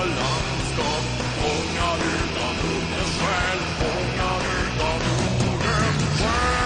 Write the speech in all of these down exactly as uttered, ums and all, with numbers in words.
landskap, fångad utan Nordens själ, fångad utan Nordens själ.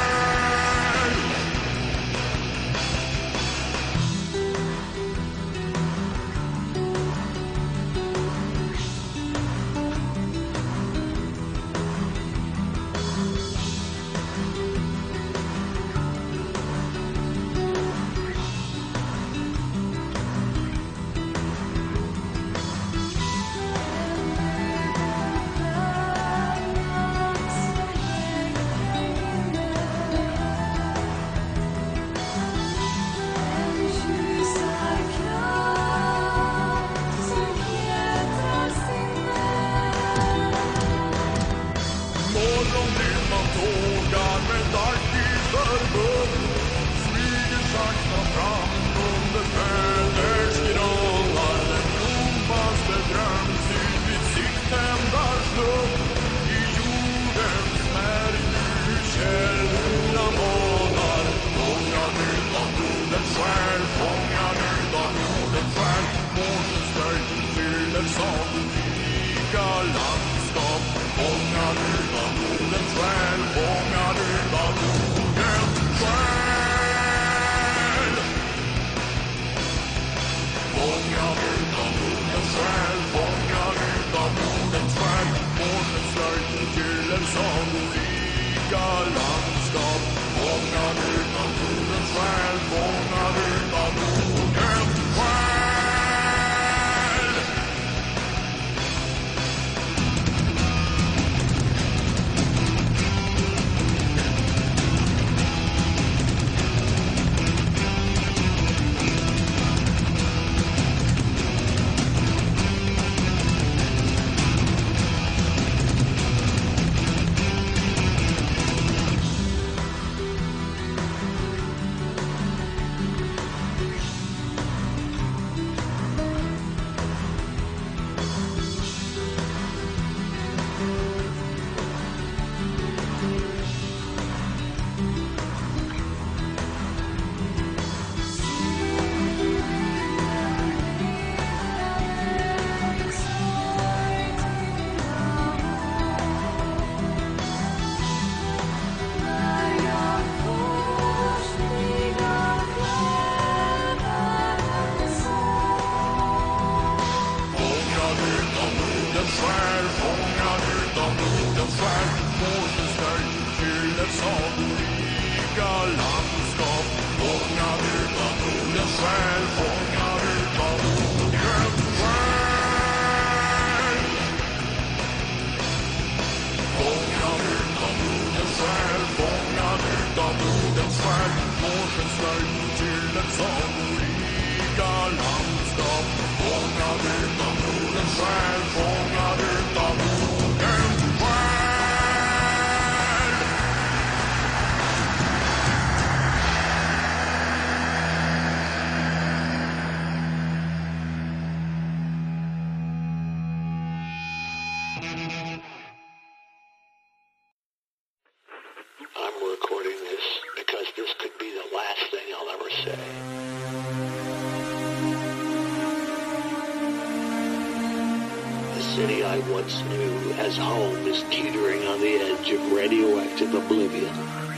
Oblivion.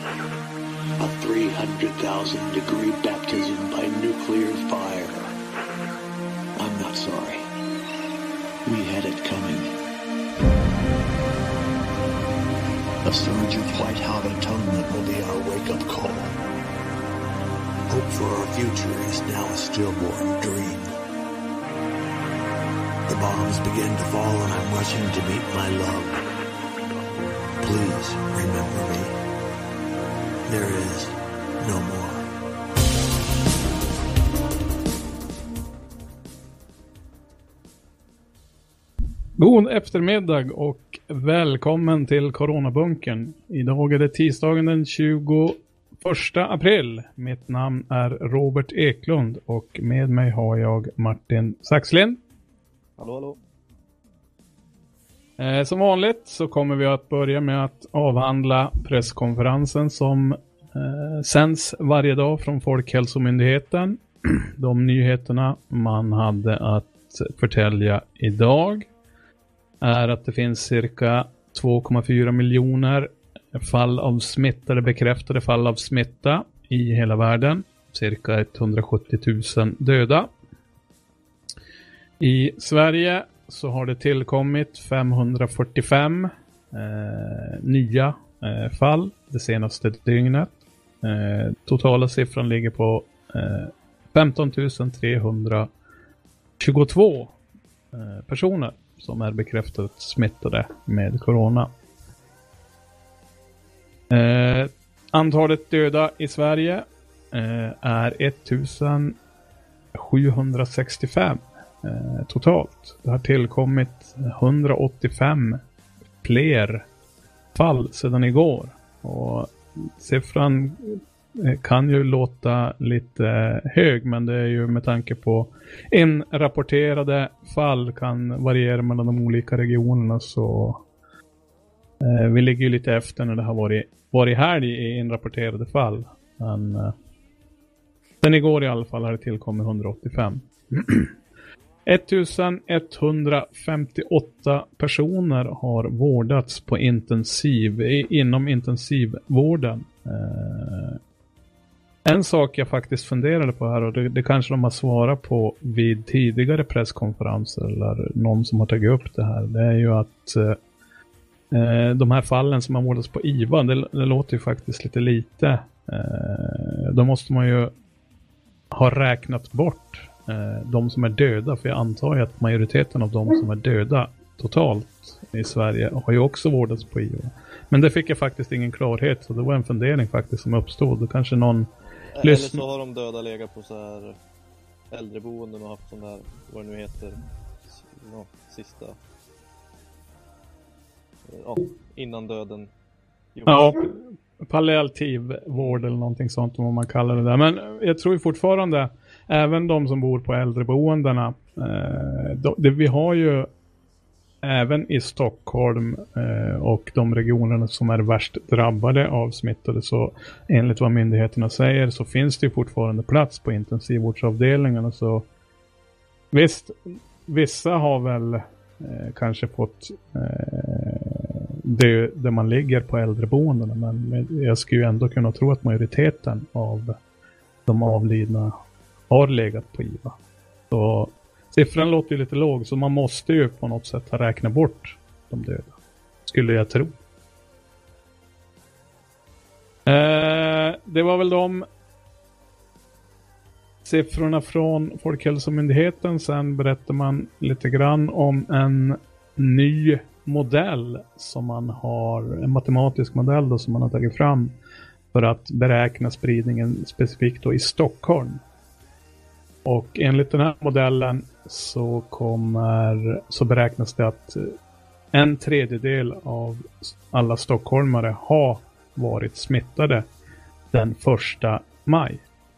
A three hundred thousand degree baptism by nuclear fire. I'm not sorry. We had it coming. A surge of white-hot atonement will be our wake-up call. Hope for our future is now a stillborn dream. The bombs begin to fall and I'm rushing to meet my love. Please remember me. There is no more. God eftermiddag och välkommen till Coronabunkern. Idag är det tisdagen den tjugoförsta april. Mitt namn är Robert Eklund och med mig har jag Martin Saxlind. Hallå, hallå. Eh, som vanligt så kommer vi att börja med att avhandla presskonferensen som eh, sänds varje dag från Folkhälsomyndigheten. De nyheterna man hade att förtälja idag är att det finns cirka två komma fyra miljoner fall av smittade, bekräftade fall av smitta i hela världen. Cirka etthundrasjuttio tusen döda. I Sverige så har det tillkommit femhundrafyrtiofem eh, nya eh, fall det senaste dygnet. Eh, totala siffran ligger på eh, femton tusen trehundratjugotvå eh, personer som är bekräftat smittade med corona. Eh, antalet döda i Sverige eh, är ettusen sjuhundrasextiofem eh, totalt. Det har tillkommit hundraåttiofem fler fall sedan igår. Och siffran kan ju låta lite hög, men det är ju med tanke på inrapporterade fall kan variera mellan de olika regionerna, så eh, vi ligger ju lite efter när det har varit, varit helg i inrapporterade fall. Men eh, sen igår i alla fall har det tillkommit hundraåttiofem. ettusen etthundrafemtioåtta personer har vårdats på intensiv, inom intensivvården. Eh, en sak jag faktiskt funderade på här, och det, det kanske de har svarat på vid tidigare presskonferenser eller någon som har tagit upp det här, det är ju att eh, de här fallen som har vårdats på I V A, det, det låter ju faktiskt lite lite. Eh, då måste man ju ha räknat bort de som är döda, för jag antar ju att majoriteten av de som är döda totalt i Sverige har ju också vårdats på I V A. Men det fick jag faktiskt ingen klarhet, så det var en fundering faktiskt som uppstod. Då kanske någon Eller lyssn- så har de döda legat på så här äldreboenden och haft sån där, vad det nu heter, ja, sista ja, innan döden. Jo. Ja, palliativ vård eller någonting sånt om man kallar det där. Men jag tror ju fortfarande även de som bor på äldreboendena, eh, då, det, vi har ju även i Stockholm eh, och de regionerna som är värst drabbade av smittade, så enligt vad myndigheterna säger så finns det ju fortfarande plats på intensivvårdsavdelningarna. Så visst, vissa har väl eh, kanske fått eh, det där man ligger på äldreboendena, men jag skulle ju ändå kunna tro att majoriteten av de avlidna har legat på I V A. Så siffran låter ju lite låg, så man måste ju på något sätt ha räknat bort de döda, skulle jag tro. Eh, det var väl de siffrorna från Folkhälsomyndigheten. Sen berättar man lite grann om en ny modell som man har, en matematisk modell då, som man har tagit fram för att beräkna spridningen specifikt då i Stockholm. Och enligt den här modellen så kommer, så beräknas det att en tredjedel av alla stockholmare har varit smittade den första maj.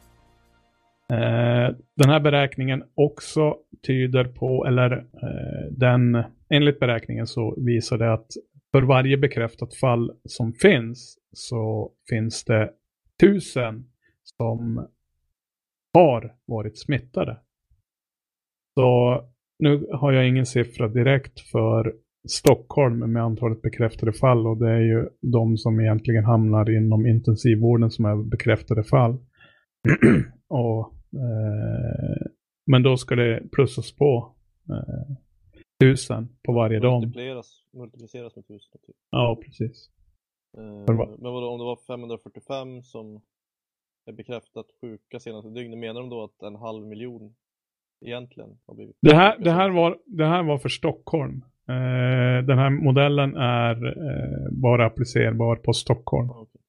Eh, den här beräkningen också tyder på, eller eh, den, enligt beräkningen så visar det att för varje bekräftat fall som finns så finns det tusen som har varit smittade. Så nu har jag ingen siffra direkt för Stockholm med antalet bekräftade fall, och det är ju de som egentligen hamnar inom intensivvården som är bekräftade fall. och, eh, men då ska det plussas på eh, tusen på varje dag. Multipliceras, multipliceras med tusen. Typ. Ja, precis. Eh, men vadå, om det var femhundrafyrtiofem som är bekräftat sjuka senaste dygnet, menar de då att en halv miljon egentligen har blivit det här, det här, var, det här var för Stockholm. Eh, den här modellen är eh, bara applicerbar på Stockholm. Ah, okay.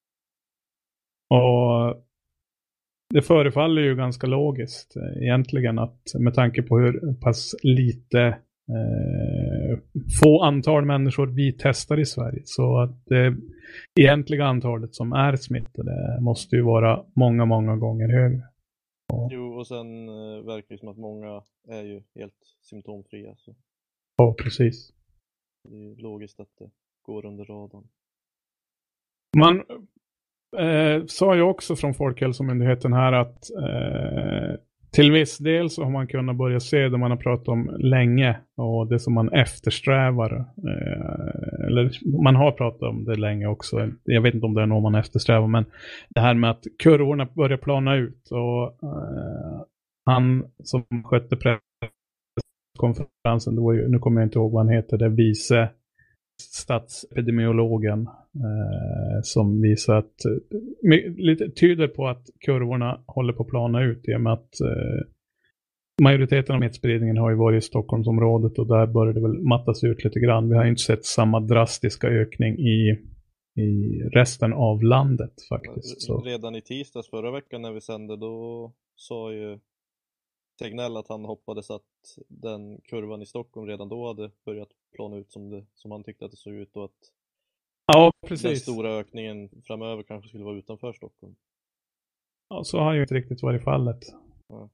Och det förefaller ju ganska logiskt eh, egentligen, att med tanke på hur pass lite eh, få antal människor vi testar i Sverige, så att det egentliga antalet som är smittade måste ju vara många, många gånger högre. Och, Jo, och sen eh, verkar det som att många är ju helt symptomfria. Så ja, precis. det är ju logiskt att det går under radarn. Man eh, sa ju också från Folkhälsomyndigheten här att eh, till viss del så har man kunnat börja se det man har pratat om länge och det som man eftersträvar. Eh, eller man har pratat om det länge också. Jag vet inte om det är något man eftersträvar, men det här med att kurvorna börjar plana ut och eh, han som skötte presskonferensen, det var ju, nu kommer jag inte ihåg vad han heter, det vice statsepidemiologen eh, som visar att eh, lite tyder på att kurvorna håller på att plana ut i och med att eh, majoriteten av smittspridningen har ju varit i Stockholmsområdet och där börjar det väl mattas ut lite grann. Vi har inte sett samma drastiska ökning i, i resten av landet faktiskt. Så. Redan i tisdags förra veckan när vi sände, då sa ju Tegnell att han hoppades att den kurvan i Stockholm redan då hade börjat plana ut som, det, som han tyckte att det såg ut och att ja, precis. Den stora ökningen framöver kanske skulle vara utanför Stockholm. Ja, så har ju inte riktigt varit fallet. Ja.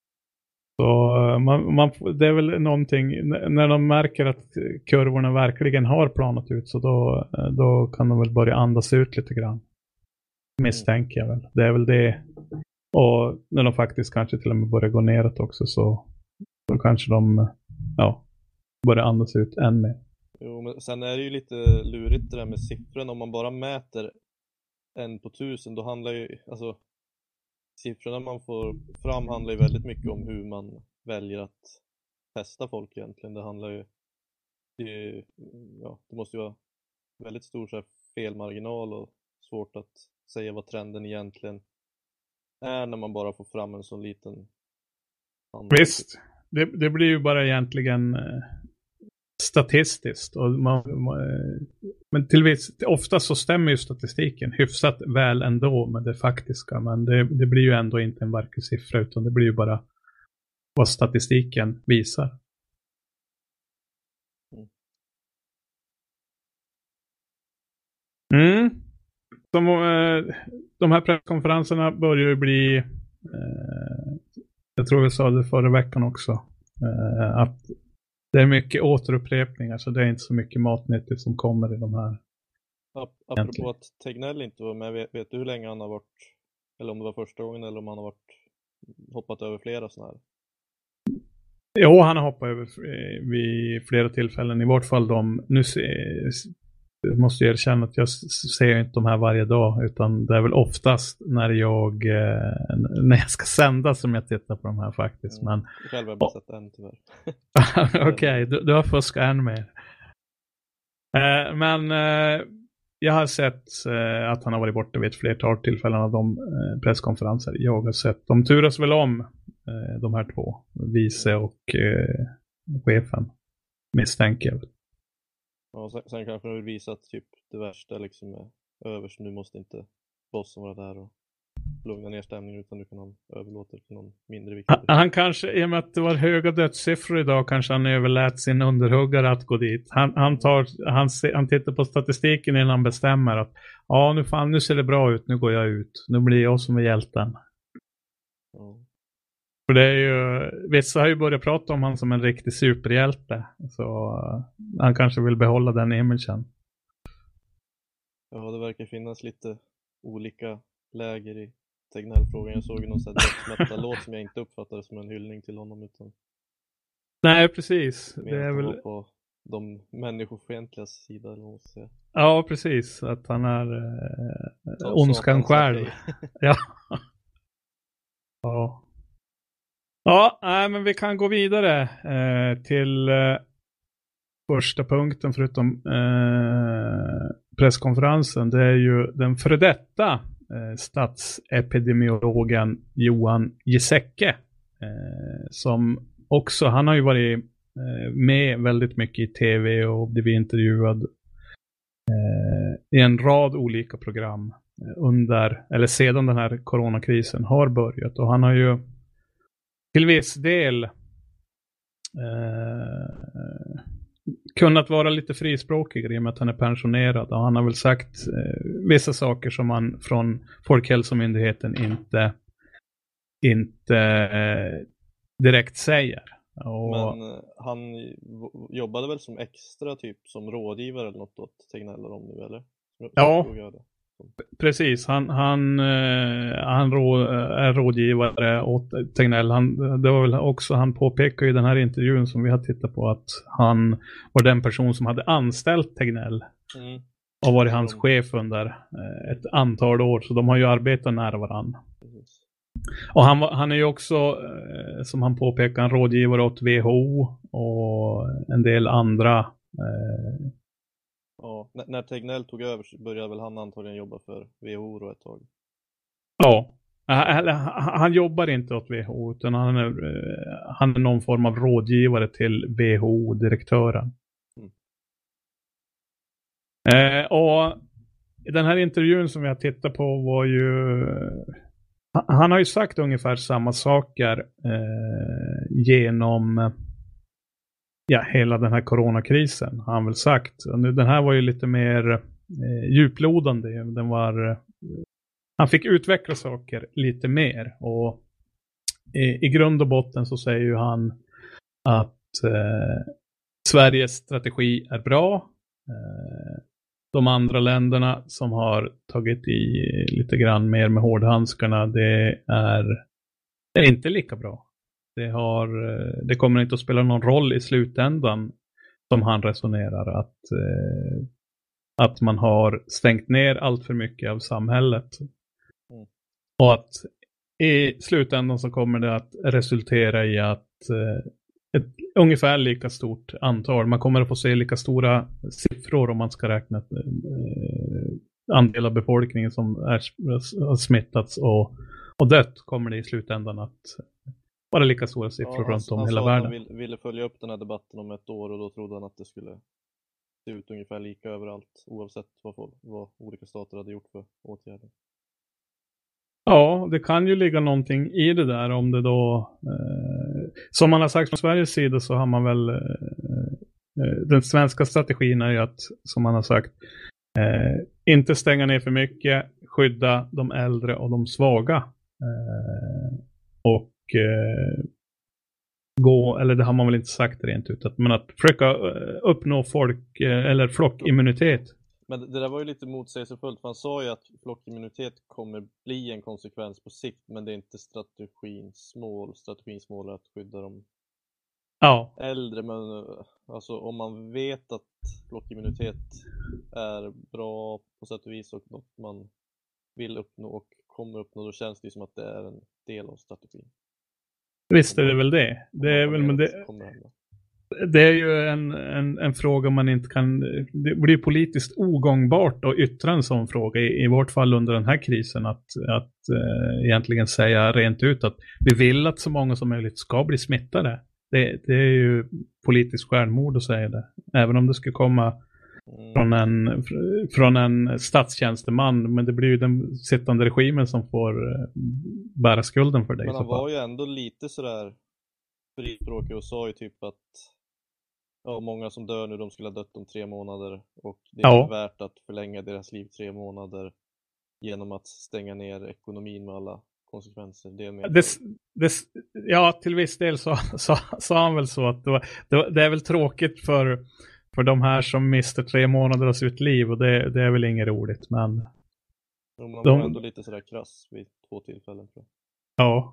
Så man, man, det är väl någonting, när de märker att kurvorna verkligen har planat ut så då, då kan de väl börja andas ut lite grann. Misstänker jag väl. Det är väl det. Och när de faktiskt kanske till och med börjar gå neråt också så då kanske de ja, börjar andas ut än mer. Jo, men sen är det ju lite lurigt det där med siffrorna. Om man bara mäter en på tusen, då handlar ju, alltså siffrorna man får fram handlar ju väldigt mycket om hur man väljer att testa folk egentligen. Det handlar ju, det, ja, det måste ju vara väldigt stor så här, felmarginal och svårt att säga vad trenden egentligen är när man bara får fram en så liten handel. Visst, det, det blir ju bara egentligen eh, statistiskt. Och man, man, men till viss, ofta så stämmer ju statistiken hyfsat väl ändå med det faktiska. Men det, det blir ju ändå inte en verklig siffra utan det blir ju bara vad statistiken visar. Mm. De, de här presskonferenserna börjar ju bli eh, jag tror vi sa det förra veckan också eh, att det är mycket återupprepningar så det är inte så mycket matnyttigt som kommer i de här. Ap- apropå egentligen. Att Tegnell inte var med, vet, vet du hur länge han har varit, eller om det var första gången eller om han har varit hoppat över flera sådana här? Jo, han har hoppat över vid flera tillfällen, i vart fall de, nu ser jag måste erkänna att jag ser inte de här varje dag utan det är väl oftast när jag eh, när jag ska sända som jag tittar på de här faktiskt. Mm. Men själv har jag bara sett en tyvärr. Okej, okay, du, du har fuskat än mer. Eh, men eh, jag har sett eh, att han har varit borta vid ett flertal tillfällen av de eh, presskonferenser jag har sett. De turas väl om eh, de här två, vice och eh, chefen, misstänker jag. Ja, sen, sen kanske de vill visa att typ det värsta liksom är över, så nu måste inte bossen vara där och lugna ner stämningen utan du kan överlåta till någon mindre viktig. Han, han kanske, i och med att det var höga dödssiffror idag, kanske han överlät sin underhuggare att gå dit. Han, han, tar, han, han tittar på statistiken innan han bestämmer att ja, nu, fan, nu ser det bra ut, nu går jag ut. Nu blir jag som är hjälten. Ja. För det är ju, vissa har ju börjat prata om han som en riktig superhjälte. Så uh, han kanske vill behålla den imagen. Ja, det verkar finnas lite olika läger i Tegnell-frågan. Jag såg ju någon sån här dödsmätta-låt som jag inte uppfattade som en hyllning till honom utan... Nej, precis. Det är väl på de människofientliga sida eller vad säga. Ja, precis. Att han är äh, ja, ondskan själv. Ja. Ja. Ja, nej, men vi kan gå vidare eh, till eh, första punkten förutom eh, presskonferensen. Det är ju den före detta eh, statsepidemiologen Johan Giesecke eh, som också, han har ju varit eh, med väldigt mycket i tv och blivit intervjuad eh, i en rad olika program under, eller sedan den här coronakrisen har börjat, och han har ju till viss del eh, kunnat vara lite frispråkig i och med att han är pensionerad, och han har väl sagt eh, vissa saker som man från Folkhälsomyndigheten inte inte eh, direkt säger. Och... Men eh, han jobbade väl som extra typ som rådgivare eller något åt Tegnell om nu, eller? Ja, Precis, han, han, eh, han rå, är rådgivare åt Tegnell. Han, det var väl också, han påpekar i den här intervjun som vi har tittat på att han var den person som hade anställt Tegnell. Mm. Och varit hans chef under eh, ett antal år. Så de har ju arbetat nära varandra. Precis. Och han, han är ju också, eh, som han påpekar, en rådgivare åt W H O och en del andra. Eh... Ja, n- när Tegnell tog över så började väl han antagligen jobba för W H O då ett tag. Ja, han, han jobbar inte åt W H O utan han är, eh, han är någon form av rådgivare till W H O-direktören. Mm. Eh, och den här intervjun som vi har tittat på var ju... Han har ju sagt ungefär samma saker eh, genom ja, hela den här coronakrisen. Har han väl sagt. Den här var ju lite mer eh, djuplodande. Den var, eh, han fick utveckla saker lite mer. Och i, i grund och botten så säger ju han att eh, Sveriges strategi är bra. Eh, De andra länderna som har tagit i lite grann mer med hårdhandskarna, det är, det är inte lika bra. Det, har, det kommer inte att spela någon roll i slutändan, som han resonerar, att, att man har stängt ner allt för mycket av samhället. Mm. Och att i slutändan så kommer det att resultera i att ett ungefär lika stort antal. Man kommer att få se lika stora siffror om man ska räkna eh, andel av befolkningen som är, har smittats och, och dött, kommer det i slutändan att vara lika stora siffror Ja, runt om han hela sa att världen. han vill, ville följa upp den här debatten om ett år och då trodde han att det skulle se ut ungefär lika överallt oavsett vad, folk, vad olika stater hade gjort för åtgärder. Ja, det kan ju ligga någonting i det där om det då, eh, som man har sagt från Sveriges sida så har man väl, eh, den svenska strategin är ju att, som man har sagt, eh, inte stänga ner för mycket, skydda de äldre och de svaga. Eh, och eh, gå, eller det har man väl inte sagt rent ut, men att försöka uppnå folk, eh, eller flockimmunitet. Men det där var ju lite motsägelsefullt, för han sa ju att flockimmunitet kommer bli en konsekvens på sikt, men det är inte strategins mål. Strategins mål är att skydda de ja. äldre, men alltså om man vet att flockimmunitet är bra på sätt och vis och något man vill uppnå och kommer uppnå, då känns det som att det är en del av strategin. Visst är det väl det. Det är väl, men det... Det är ju en, en, en fråga man inte kan... Det blir politiskt ogångbart att yttra en sån fråga. I, i vårt fall under den här krisen. Att, att äh, egentligen säga rent ut att vi vill att så många som möjligt ska bli smittade. Det, det är ju politiskt självmord att säga det. Även om det skulle komma mm. från, en, från en statstjänsteman. Men det blir ju den sittande regimen som får äh, bära skulden för det. Men han var ju ändå lite sådär frispråkig och sa ju typ att ja, många som dör nu, de skulle ha dött om tre månader och det är ja. värt att förlänga deras liv tre månader genom att stänga ner ekonomin med alla konsekvenser. Det, är det, det Ja, till viss del så sa så, han väl så att det, var, det, det är väl tråkigt för, för de här som mister tre månader av sitt liv och det, det är väl inget roligt, men de var de, ändå lite sådär krass vid två tillfällen, tror jag. Ja.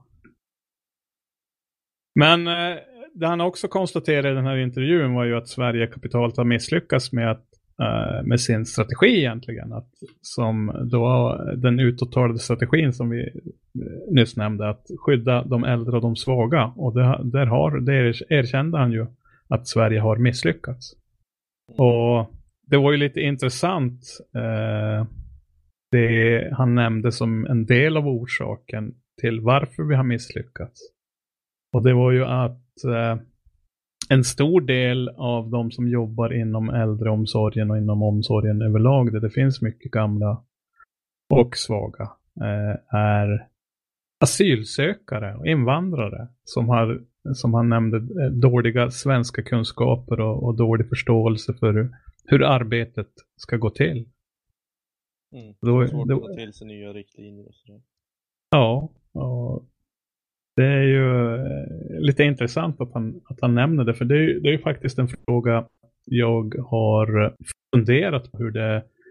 Men eh, det han också konstaterade i den här intervjun var ju att Sverige kapitalt har misslyckats med, att, eh, med sin strategi egentligen. Att, som då den utåtalade strategin som vi nyss nämnde, att skydda de äldre och de svaga. Och det, där har, det erkände han ju att Sverige har misslyckats. Och det var ju lite intressant eh, det han nämnde som en del av orsaken till varför vi har misslyckats. Och det var ju att eh, en stor del av de som jobbar inom äldreomsorgen och inom omsorgen överlag, där det finns mycket gamla och svaga, eh, är asylsökare och invandrare som har, som han nämnde, dåliga svenska kunskaper och, och dålig förståelse för hur, hur arbetet ska gå till. Mm, då, det är svårt att ta till sig nya riktlinjer och sådär. Ja, och det är ju lite intressant att han, att han nämner det, för det är, det är ju faktiskt en fråga jag har funderat på hur det,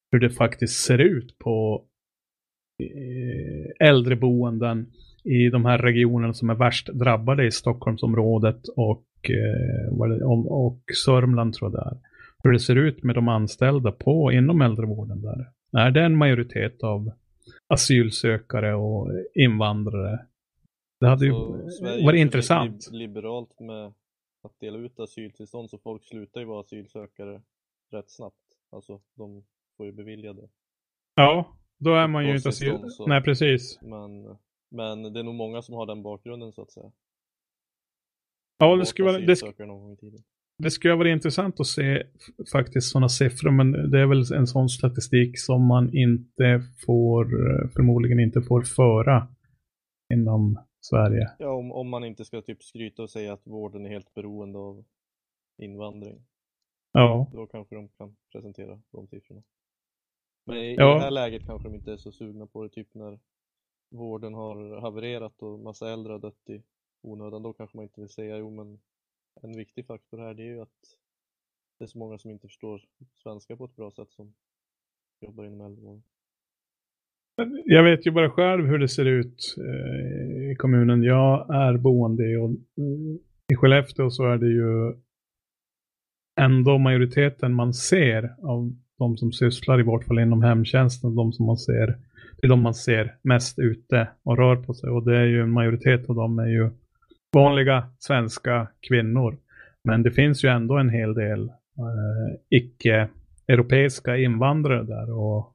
hur det faktiskt ser ut på eh, äldreboenden i de här regionerna som är värst drabbade i Stockholmsområdet och, eh, vad det, om, och Sörmland tror jag det är. Hur det ser ut med de anställda på inom äldrevården där. Är det en majoritet av asylsökare och invandrare? Det hade ju Så Sverige är varit så intressant. li- liberalt med att dela ut asyltillstånd, så folk slutar ju vara asylsökare rätt snabbt. Alltså de får ju beviljade. Ja, då är man ju inte asyl... Uppehållstillstånd, så- Nej, precis. Men, men det är nog många som har den bakgrunden så att säga. Ja, det skulle, vara, det, sk- Asylsökare någon gång i tiden. det skulle vara intressant att se f- faktiskt sådana siffror, men det är väl en sån statistik som man inte får, förmodligen inte får föra inom Sverige. Ja, om, om man inte ska typ skryta och säga att vården är helt beroende av invandring. Ja, Då kanske de kan presentera de siffrorna. Men i, Ja. i det här läget kanske de inte är så sugna på det, typ när vården har havererat och massa äldre har dött i onödan. Då kanske man inte vill säga, jo men en viktig faktor här, det är ju att det är så många som inte förstår svenska på ett bra sätt som jobbar inom äldrevården. jag vet ju bara själv hur det ser ut eh, i kommunen. Jag är boende i, och, mm, i Skellefteå, så är det ju ändå majoriteten man ser av de som sysslar i vart fall inom hemtjänsten, de som man ser, det är de man ser mest ute och rör på sig, och det är ju en majoritet av dem är ju vanliga svenska kvinnor, men det finns ju ändå en hel del eh, icke-europeiska invandrare där, och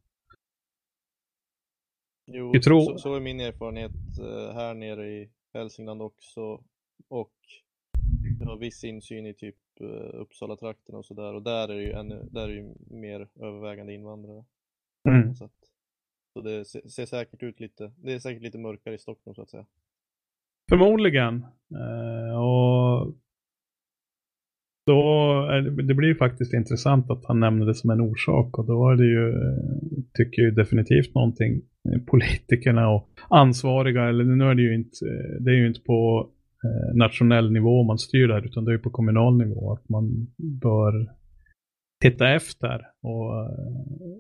Jo, Jag tror- så, så är min erfarenhet eh, här nere i Hälsingland också, och jag har viss insyn i typ eh, Uppsala-trakten och sådär, och där är det ju, ännu, där är det ju mer övervägande invandrare. mm. Så, att, så det ser, ser säkert ut lite, det är säkert lite mörkare i Stockholm så att säga. Förmodligen. Eh, och då är det, det blir ju faktiskt intressant att han nämnde det som en orsak, och då är det ju, eh, tycker jag definitivt någonting eh, politikerna och ansvariga, eller nu är det ju inte, eh, det är ju inte på eh, nationell nivå man styr där, utan det är ju på kommunal nivå, att man bör titta efter och eh,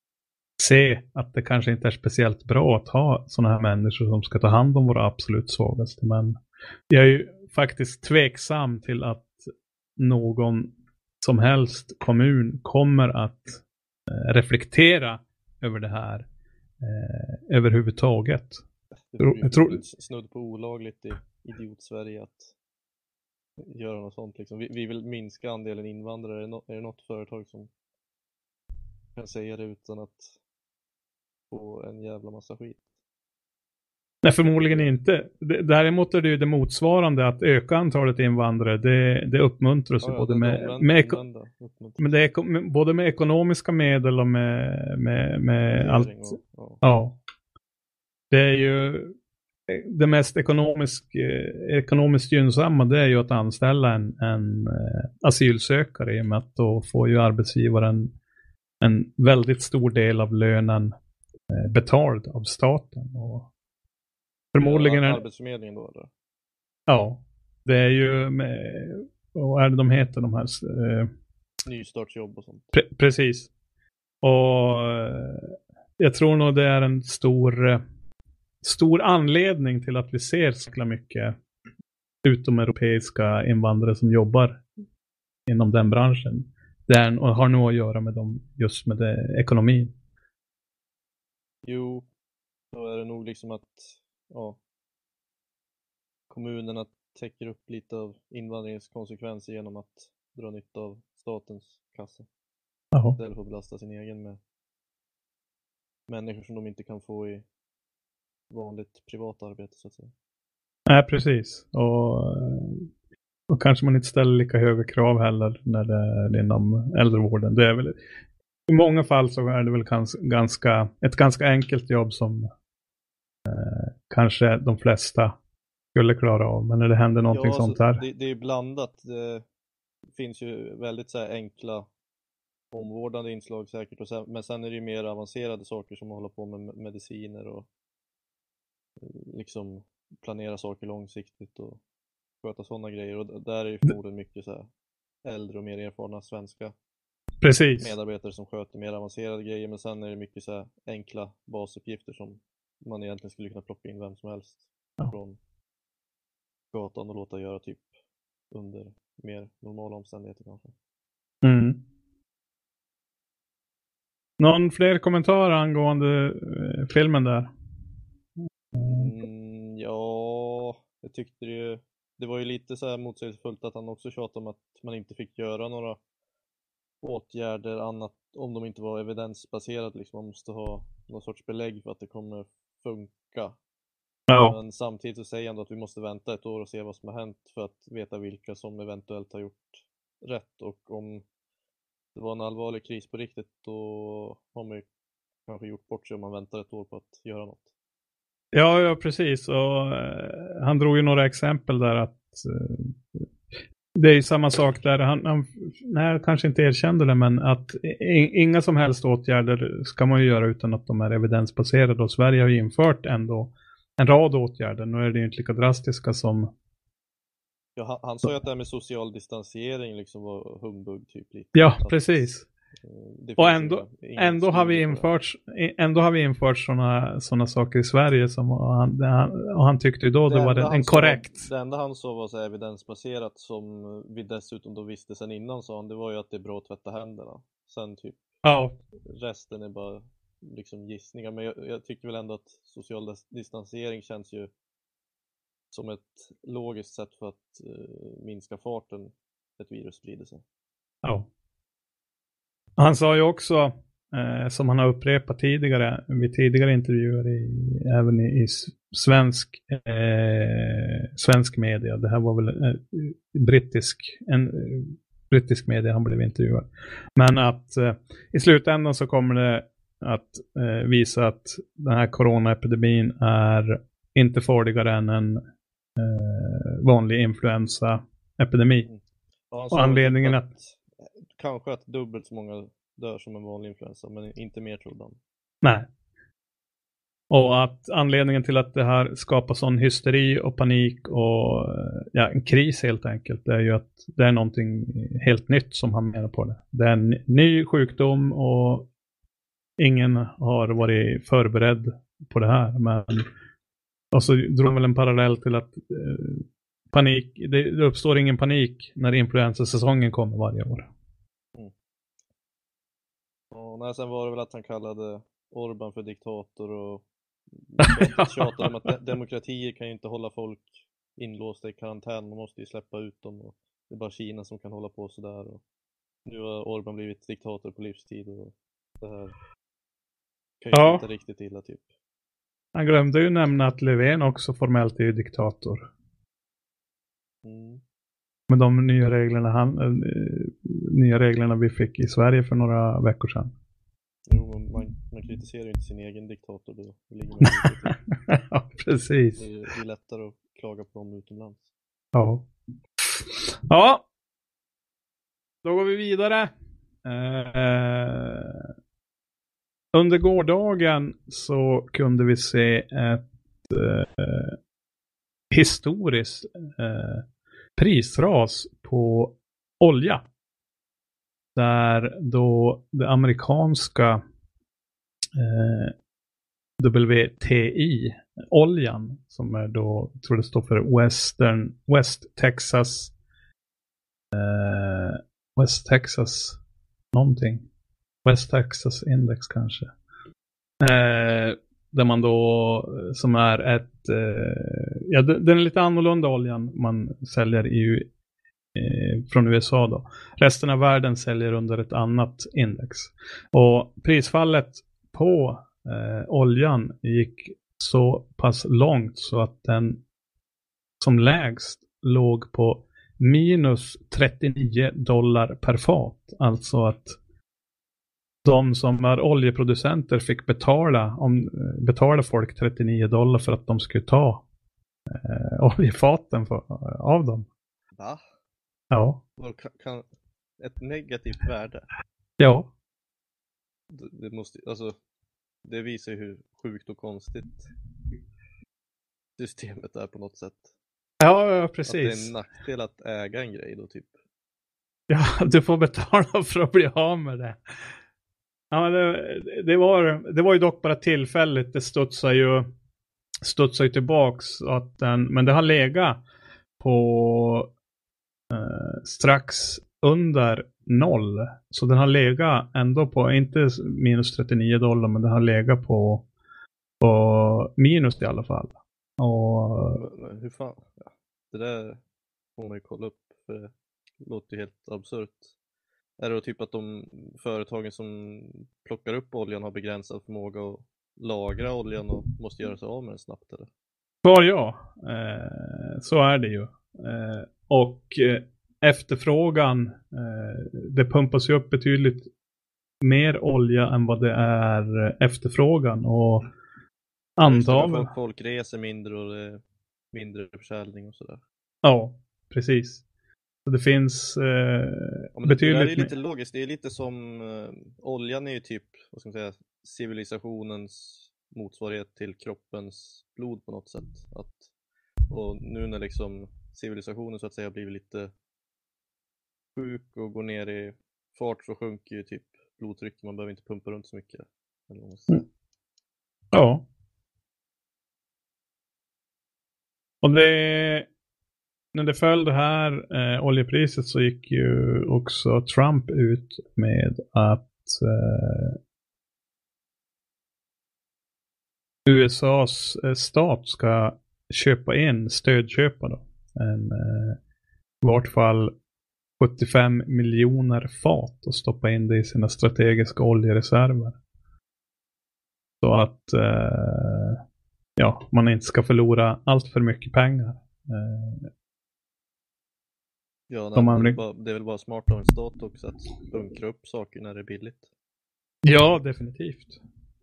se att det kanske inte är speciellt bra att ha sådana här människor som ska ta hand om våra absolut svagaste. Men jag är ju faktiskt tveksam till att någon som helst kommun kommer att eh, reflektera över det här eh, överhuvudtaget. Det Jo, blir jag tror- snudd, snudd på olagligt i idiot-Sverige att göra något sånt liksom. Vi, vi vill minska andelen invandrare. Är det, nå- är det något företag som kan säga det utan att få en jävla massa skit? Nej, förmodligen inte. D- Däremot är det ju det motsvarande, att öka antalet invandrare. Det, det uppmuntras ju Ja, ja, både det- med, omvända- med, eko- omvända, uppmuntran, men det är, eko- med, både med ekonomiska medel och med, med, med allt. och- ja. Ja. Det är ju det mest ekonomisk, eh, ekonomiskt gynnsamma, det är ju att anställa en, en eh, asylsökare, i och med att då får ju arbetsgivaren en väldigt stor del av lönen eh, betald av staten. Och förmodligen Ja, är, Arbetsförmedlingen då eller? ja, det är ju med, vad är det de heter, de här eh, Nystartsjobb och sånt. Pre- precis. Och eh, jag tror nog det är en stor eh, stor anledning till att vi ser så mycket utomeuropeiska invandrare som jobbar inom den branschen. Det är, och har nog att göra med dem, just med det, ekonomin. Jo, då är det nog liksom att ja, kommunerna täcker upp lite av invandringens konsekvenser genom att dra nytta av statens kassa. Jaha. Istället för att belasta sin egen med människor som de inte kan få i vanligt privat arbete så att säga. Nej, precis. Och, och kanske man inte ställer lika höga krav heller när det är inom äldrevården. Det är väl, i många fall så är det väl kans, ganska, ett ganska enkelt jobb som eh, kanske de flesta skulle klara av. Men när det händer någonting Ja, sånt så här. det, det är blandat. Det finns ju väldigt så här enkla omvårdande inslag säkert, och sen, men sen är det ju mer avancerade saker som håller på med mediciner och liksom planera saker långsiktigt och sköta sådana grejer, och där är ju förmodligen mycket så här äldre och mer erfarna svenska Precis. medarbetare som sköter mer avancerade grejer, men sen är det mycket så här enkla basuppgifter som man egentligen skulle kunna plocka in vem som helst Ja. från gatan och låta göra typ under mer normala omständigheter kanske. Mm. Någon fler kommentarer angående eh, filmen där? Mm, ja, jag tyckte det ju, det var ju lite så här motsägelsefullt att han också tjatade om att man inte fick göra några åtgärder annat om de inte var evidensbaserade, liksom man måste ha någon sorts belägg för att det kommer funka. Ja. Men samtidigt så säger han då att vi måste vänta ett år och se vad som har hänt för att veta vilka som eventuellt har gjort rätt, och om det var en allvarlig kris på riktigt då har man ju kanske gjort bort sig om man väntar ett år på att göra något. Ja, ja precis. Och, eh, han drog ju några exempel där att eh, det är ju samma sak där. Han, han nej, kanske inte erkände det, men att i, inga som helst åtgärder ska man ju göra utan att de är evidensbaserade. Och Sverige har ju infört ändå en rad åtgärder. Nu är det ju inte lika drastiska som... Ja, han, han sa ju att det här med social distansering liksom var humbug typ lite. Ja, Att, precis. eh, det Och finns ändå, inga- ingen ändå har vi studie på det. infört, ändå har vi infört sådana såna saker i Sverige som och han, han, och han tyckte ju då det, det var enda en, han en sa- korrekt. Det enda han sa var så här evidensbaserat som vi dessutom då visste sen innan, sa han, det var ju att det är bra att tvätta händerna. Sen typ Ja, resten är bara liksom gissningar, men jag, jag tycker väl ändå att social dis- distansering känns ju som ett logiskt sätt för att eh, minska farten ett virus sprider sig. ja. Han sa ju också, eh, som han har upprepat tidigare, vid tidigare intervjuer, i, även i, i s- svensk, eh, svensk media, det här var väl eh, brittisk, en eh, brittisk media han blev intervjuad. Men att eh, i slutändan så kommer det att eh, visa att den här coronaepidemin är inte farligare än en eh, vanlig influensaepidemi. Ja, han Och sa väl anledningen typ att... kanske att dubbelt så många dör som en vanlig influensa, men inte mer trodde han. Nej. Och att anledningen till att det här skapar sån hysteri och panik och ja, en kris helt enkelt, det är ju att det är någonting helt nytt som han menar på det. Det är en ny sjukdom och ingen har varit förberedd på det här. Men, och så drog han väl en parallell till att eh, panik, det, det uppstår ingen panik när influensasäsongen kommer varje år. Och nej, sen var det väl att han kallade Orban för diktator och Ja. tjatade om att de- demokratier kan ju inte hålla folk inlåsta i karantän, man måste ju släppa ut dem, och det är bara Kina som kan hålla på sådär. Och nu har Orban blivit diktator på livstid och det här kan ju Ja. sluta riktigt illa typ. Han glömde ju nämna att Löfven också formellt är ju diktator. Mm. Med de nya reglerna, han, äh, nya reglerna vi fick i Sverige för några veckor sedan. Jo, men man, man kritiserar ju inte sin egen diktator då. Det ligger med det, Ja, precis. det, är, det är lättare att klaga på dem utomlands. Ja. Ja. Då går vi vidare. Eh, under gårdagen så kunde vi se ett eh, historiskt eh, prisras på olja. Där då det amerikanska eh, W T I-oljan, som är då, tror det står för Western, West Texas eh, West Texas någonting. West Texas Index kanske. Eh, där man då, som är ett, eh, ja, den är lite annorlunda oljan man säljer i, eh, från U S A då. Resten av världen säljer under ett annat index. Och prisfallet på eh, oljan gick så pass långt så att den som lägst låg på minus trettionio dollar per fat. Alltså att de som är oljeproducenter fick betala, om, betala folk trettionio dollar för att de skulle ta eh, oljefaten för, av dem. Va? Ja. Vad Kan, kan, ett negativt värde? Ja. Det, det måste, alltså, det visar ju hur sjukt och konstigt systemet är på något sätt. Ja, ja Att det är precis. en nackdel att äga en grej då typ. Ja, du får betala för att bli av med det. Ja, det, det, var, det var ju dock bara tillfälligt. Det studsar ju, studsar ju tillbaks. Att den, men det har legat på eh, strax under noll. Så den har legat ändå på, inte minus trettionio dollar, men den har legat på, på minus i alla fall. Och, Men, men hur fan? Ja. Det där får man ju kolla upp, för det låter ju helt absurt. Är det då typ att de företagen som plockar upp oljan har begränsad förmåga att lagra oljan och måste göra sig av med den snabbt, eller? Svar ja, eh, så är det ju. Eh, och eh, efterfrågan, eh, det pumpas ju upp betydligt mer olja än vad det är efterfrågan. Och antagligen... Folk, folk reser mindre och det är mindre försäljning och sådär. Ja, precis. Så det finns eh, ja, men betydligt... Det där är lite logiskt. Det är lite som eh, oljan är ju typ, vad ska man säga, civilisationens motsvarighet till kroppens blod på något sätt. Att, och nu när liksom civilisationen så att säga blivit lite sjuk och går ner i fart, så sjunker ju typ blodtrycket. Man behöver inte pumpa runt så mycket. Eller vad man ska säga. Mm. Ja. Och det, när det föll det här eh, oljepriset, så gick ju också Trump ut med att eh, U S A:s eh, stat ska köpa in, stödköpa då, en, eh, i vart fall sjuttiofem miljoner fat och stoppa in det i sina strategiska oljereserver. Så att eh, ja, man inte ska förlora allt för mycket pengar. Eh, Ja, de nej, amerik- det, är bara, det är väl bara smart av en stat också att bunkra upp saker när det är billigt. ja, definitivt.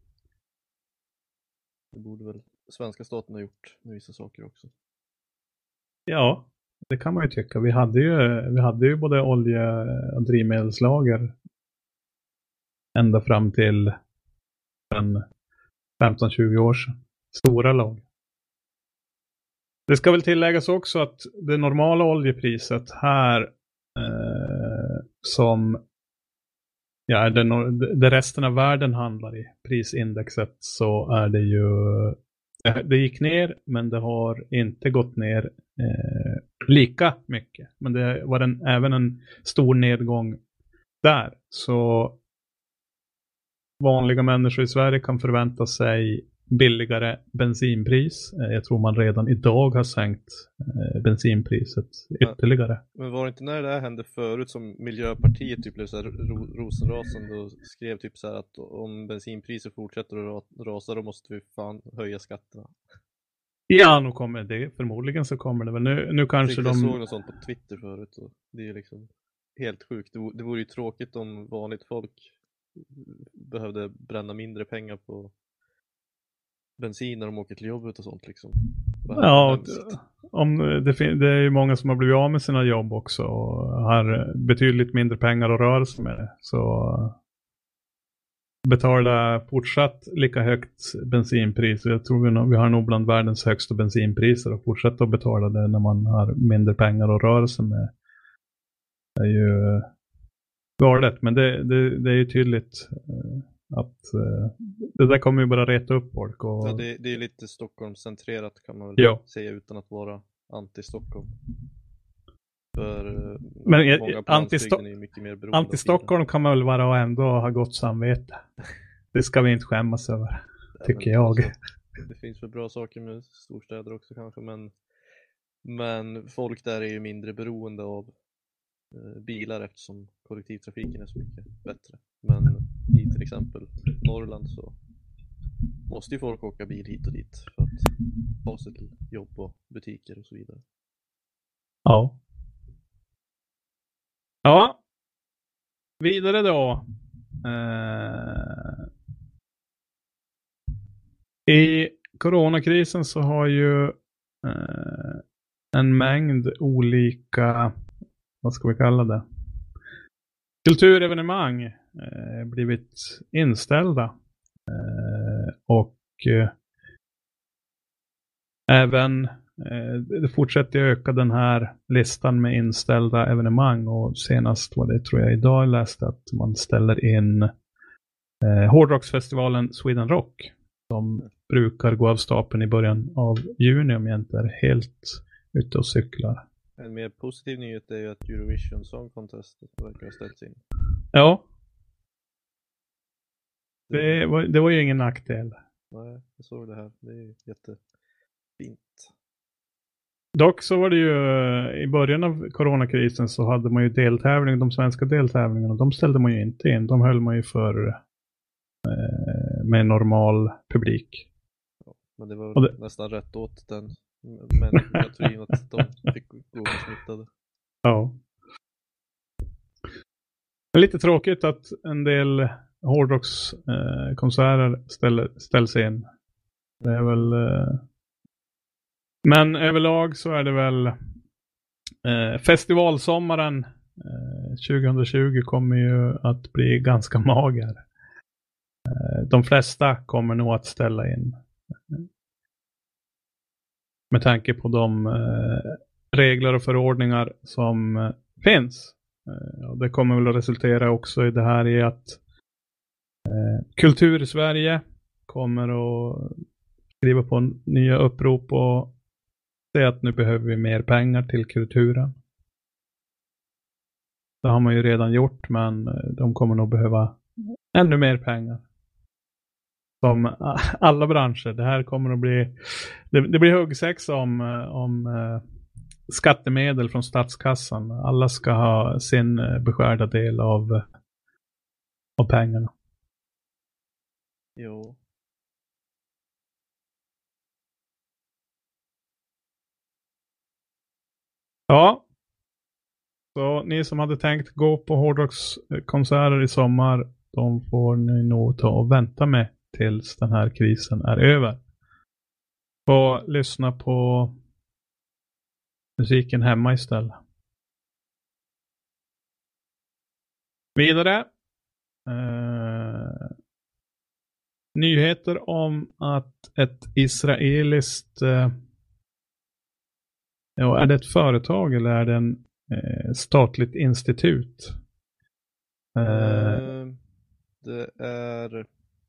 Det borde väl svenska staten ha gjort med vissa saker också. Ja, det kan man ju tycka. Vi hade ju, vi hade ju både olje- och drivmedelslager ända fram till en femton tjugo år sedan. Stora lager. Det ska väl tilläggas också att det normala oljepriset här eh, som ja, det, det resten av världen handlar i prisindexet, så är det ju det gick ner, men det har inte gått ner eh, lika mycket. Men det var en, även en stor nedgång där. Så vanliga människor i Sverige kan förvänta sig billigare bensinpris. Jag tror man redan idag har sänkt bensinpriset ytterligare. Men var det inte när det här hände förut som Miljöpartiet typ blev så här ro- rosenrasande och skrev typ så här att om bensinpriset fortsätter att rasa, då måste vi fan höja skatterna? Ja, nu kommer det. Förmodligen så kommer det väl. Nu, nu kanske jag de... såg något sånt på Twitter förut och det är liksom helt sjukt. Det, det vore ju tråkigt om vanligt folk behövde bränna mindre pengar på bensin när de åker till jobbet och sånt liksom. Ja, om det, fin- det är ju många som har blivit av med sina jobb också och har betydligt mindre pengar att röra sig med. Så betala fortsatt lika högt bensinpris. Jag tror vi, nog, vi har nog bland världens högsta bensinpriser, och fortsätta att betala det när man har mindre pengar att röra sig med. Det är ju galet, men det, det, det är ju tydligt att det där kommer ju bara reta upp folk. Och... Ja, det, det är lite Stockholmscentrerat kan man väl ja. säga utan att vara anti-Stockholm. För men många på anti-Sto- är ju mycket mer beroende. Anti-Stockholm kan man väl vara och ändå ha gott samvete. Det ska vi inte skämmas över, ja, tycker jag. Alltså, det finns väl bra saker med storstäder också kanske, men, men folk där är ju mindre beroende av eh, bilar eftersom kollektivtrafiken är så mycket bättre. Men i till exempel Norrland så måste ju folk åka bil hit och dit för att ta sig till jobb och butiker och så vidare. Ja. Ja. Vidare då. Eh... I coronakrisen så har ju eh, en mängd olika, vad ska vi kalla det, kulturevenemang eh, blivit inställda. Eh, och eh, även eh, det fortsätter att öka den här listan med inställda evenemang, och senast var det, tror jag idag jag läste, att man ställer in eh, hårdrocksfestivalen Sweden Rock som brukar gå av stapeln i början av juni om jag inte är helt ute och cyklar. En mer positiv nyhet är ju att Eurovision Song Contest verkar ha ställts in. Ja. Det var, det var ju ingen nackdel. Nej, jag såg det här. Det är jättefint. Dock så var det ju i början av coronakrisen så hade man ju deltävling, de svenska deltävlingarna, de ställde man ju inte in. De höll man ju för eh, med normal publik. Ja, men det var det... nästan rätt åt den människokategorin att de fick gå smittade. Ja. Det är lite tråkigt att en del hårdrockskonserter eh, ställ, ställs in. Det är väl... Eh... Men överlag så är det väl eh, festivalsommaren eh, tjugo tjugo kommer ju att bli ganska mager. Eh, de flesta kommer nog att ställa in. Med tanke på de eh, regler och förordningar som eh, finns. Eh, och det kommer väl att resultera också i det här i att eh, Kultur i Sverige kommer att skriva på nya upprop och säga att nu behöver vi mer pengar till kulturen. Det har man ju redan gjort, men de kommer nog behöva ännu mer pengar. Som alla branscher. Det här kommer att bli det, det blir huggsex om, om uh, skattemedel från statskassan. Alla ska ha sin beskärda del av, av pengarna. Jo. Ja. Så ni som hade tänkt gå på hårdrockskonserter i sommar, de får ni nog ta och vänta med tills den här krisen är över. Och lyssna på musiken hemma istället. Vidare. Eh, nyheter om att ett israeliskt eh, ja, är det ett företag eller är det en eh, statligt institut? Eh, det är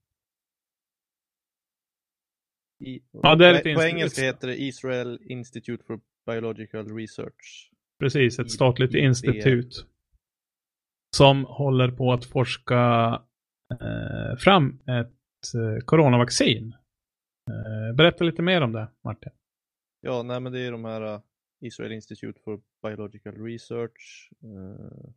I, ja, det är på, ett på inst- engelska heter det Israel Institute for Biological Research. Precis, ett I, statligt I, institut som håller på att forska eh, fram ett eh, coronavaccin. Eh, berätta lite mer om det, Martin. Ja, nej men det är de här uh, Israel Institute for Biological Research uh,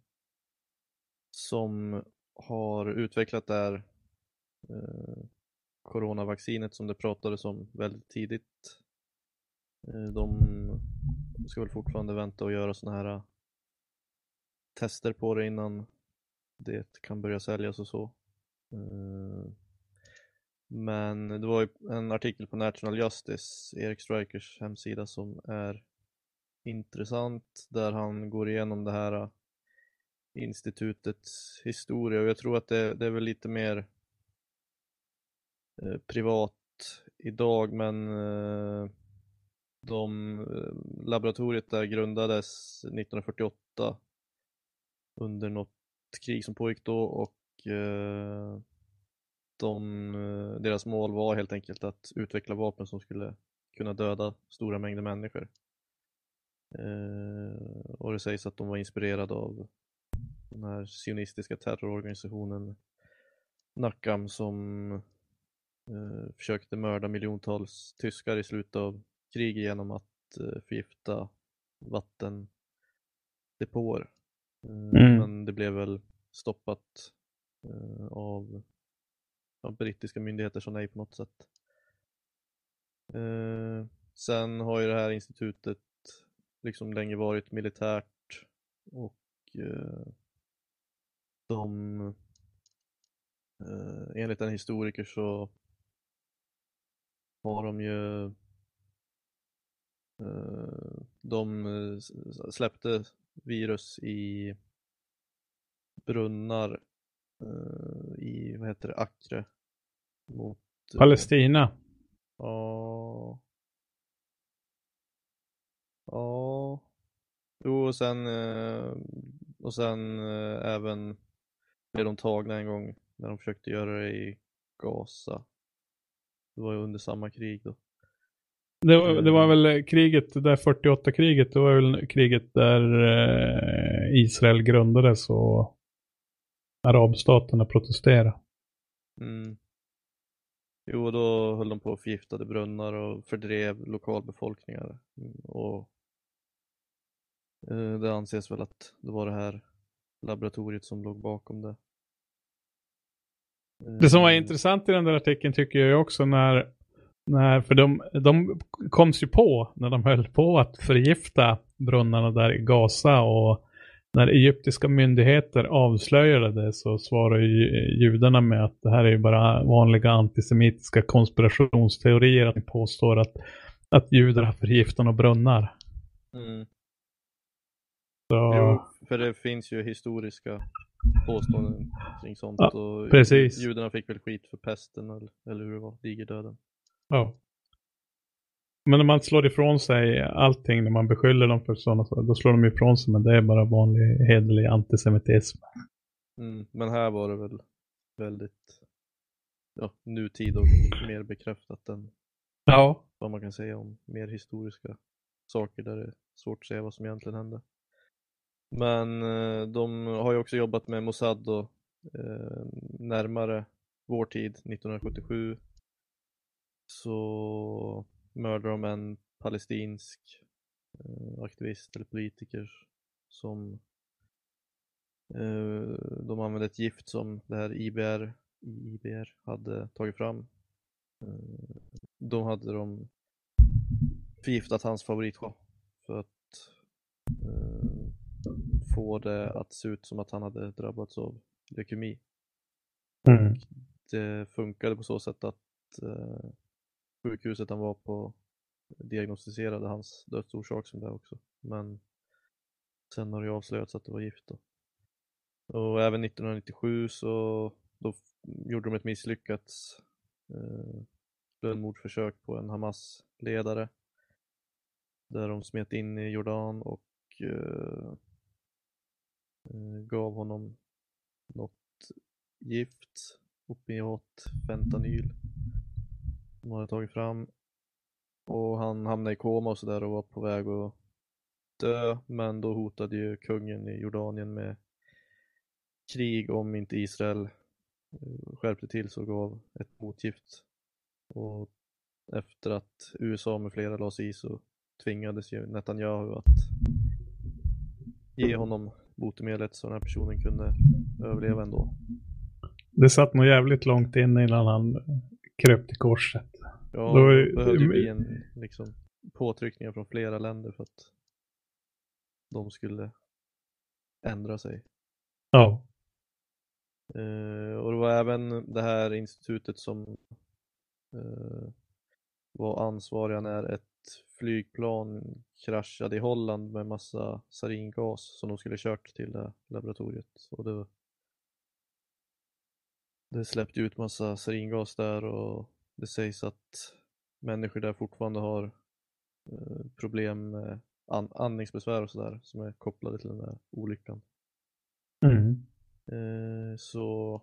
som har utvecklat det här uh, coronavaccinet som det pratades om väldigt tidigt. Uh, de ska väl fortfarande vänta och göra såna här uh, tester på det innan det kan börja säljas och så. Uh, Men det var ju en artikel på National Justice, Erik Strikers hemsida, som är intressant, där han går igenom det här institutets historia, och jag tror att det, det är väl lite mer eh, privat idag, men eh, de eh, laboratoriet där grundades nittonhundrafyrtioåtta under något krig som pågick då, och eh, De, deras mål var helt enkelt att utveckla vapen som skulle kunna döda stora mängder människor. Eh, och det sägs att de var inspirerade av den här sionistiska terrororganisationen Nakam som eh, försökte mörda miljontals tyskar i slutet av kriget genom att eh, förgifta vattendepåer. Eh, Mm. Men det blev väl stoppat eh, av av brittiska myndigheter som nej på något sätt. Eh, sen har ju det här institutet liksom länge varit militärt, och eh, de eh, enligt en historiker så har de ju eh, de släppte virus i brunnar i, vad heter det, Acre mot Palestina. ja, Ja. Jo, och sen, eh, och sen eh, även blev de tagna en gång när de försökte göra det i Gaza. Det var ju under samma krig då. Det var, det var väl kriget, det där fyrtioåtta-kriget, det var väl kriget där eh, Israel grundades och arabstaterna protesterade. Mm. Jo, då höll de på och förgiftade brunnar och fördrev lokalbefolkningar. Och eh, det anses väl att det var det här laboratoriet som låg bakom det. Det som var Eh, intressant i den där artikeln tycker jag också när, när för de, de koms ju på när de höll på att förgifta brunnarna där i Gaza, och när egyptiska myndigheter avslöjade det så svarade ju judarna med att det här är ju bara vanliga antisemitiska konspirationsteorier, att de påstår att, att judar har förgiftat några brunnar. Mm. Så, Jo, för det finns ju historiska påståenden kring sånt. Ja, och precis. Judarna fick väl skit för pesten eller, eller hur det var, digerdöden. ja. Men när man slår ifrån sig allting, när man beskyller dem för sådana saker, då slår de ifrån sig, men det är bara vanlig hederlig antisemitism. Mm. Men här var det väl väldigt ja, nutid och mer bekräftat än Ja. vad man kan säga om mer historiska saker där det är svårt att se vad som egentligen hände. Men eh, de har ju också jobbat med Mossad då, eh, närmare vår tid, nittonhundrasjuttiosju, så mördade de en palestinsk eh, aktivist eller politiker som eh, de använde ett gift som det här I B R, I B R hade tagit fram. Eh, de hade de förgiftat hans favoritchock för att eh, få det att se ut som att han hade drabbats av leukemi. Mm. Det funkade på så sätt att eh, sjukhuset han var på diagnostiserade hans dödsorsak som det också. Men sen har det avslöjats att det var gift då. Och även nittonhundranittiosju så då gjorde de ett misslyckat eh, lönnmordsförsök på en Hamas-ledare. Där de smet in i Jordan och eh, gav honom något gift, opiat, fentanyl, som hade tagit fram, och han hamnade i koma och sådär och var på väg att dö, men då hotade ju kungen i Jordanien med krig om inte Israel skärpte till så gav ett motgift, och efter att U S A med flera la sig i så tvingades ju Netanyahu att ge honom botemedlet så den här personen kunde överleva ändå. Det satt nog jävligt långt in innan han kröp till korset. Ja, Då, det behövde ju bli en liksom, påtryckningar från flera länder för att de skulle ändra sig. Ja. Uh, och det var även det här institutet som uh, var ansvariga när ett flygplan kraschade i Holland med massa saringas som de skulle kört till det laboratoriet. Och det, det släppte ut massa saringas där, och det sägs att människor där fortfarande har uh, problem med an- andningsbesvär och sådär som är kopplade till den där olyckan. Mm. Uh, så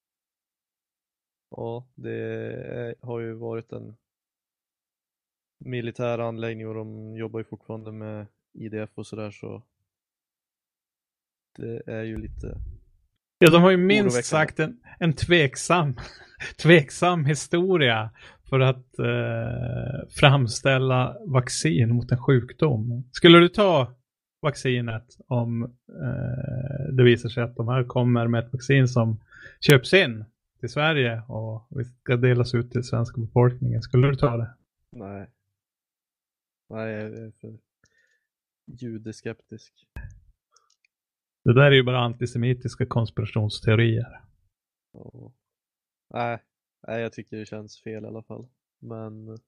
ja, det är, har ju varit en militär anläggning och de jobbar ju fortfarande med I D F och sådär, så det är ju lite Ja, de har ju minst oroväckande. sagt en, en tveksam, tveksam historia för att eh, framställa vaccin mot en sjukdom. Skulle du ta vaccinet om eh, det visar sig att de här kommer med ett vaccin som köps in till Sverige och vi ska delas ut till svenska befolkningen? Skulle du ta det? Nej. Nej, jag är för judeskeptisk. Det där är ju bara antisemitiska konspirationsteorier. Och... Nej. Nej, jag tycker det känns fel i alla fall. Men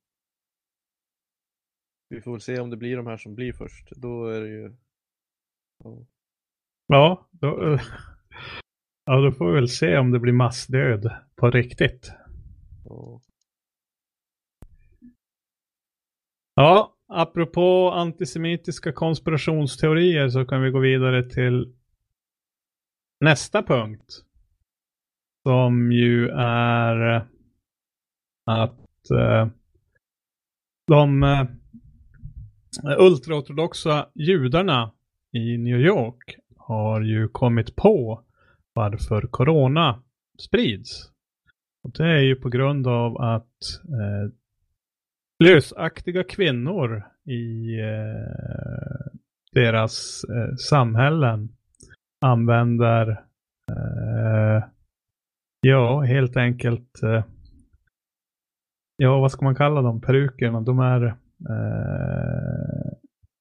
vi får väl se om det blir de här som blir först. Då är det ju... Ja, Ja, då, ja, då får vi väl se om det blir massdöd på riktigt. ja. Ja, apropå antisemitiska konspirationsteorier så kan vi gå vidare till nästa punkt. Som ju är att eh, de eh, ultraortodoxa judarna i New York har ju kommit på varför corona sprids. Och det är ju på grund av att eh, lösaktiga kvinnor i eh, deras eh, samhällen använder eh, ja, helt enkelt eh, ja, vad ska man kalla dem? Perukerna, de är eh,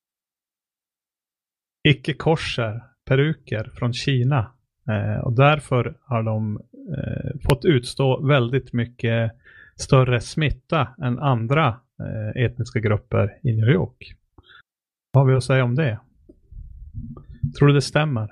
icke-korser, peruker från Kina. Eh, och därför har de eh, fått utstå väldigt mycket större smitta än andra eh, etniska grupper i New York. Vad har vi att säga om det? Tror du det stämmer?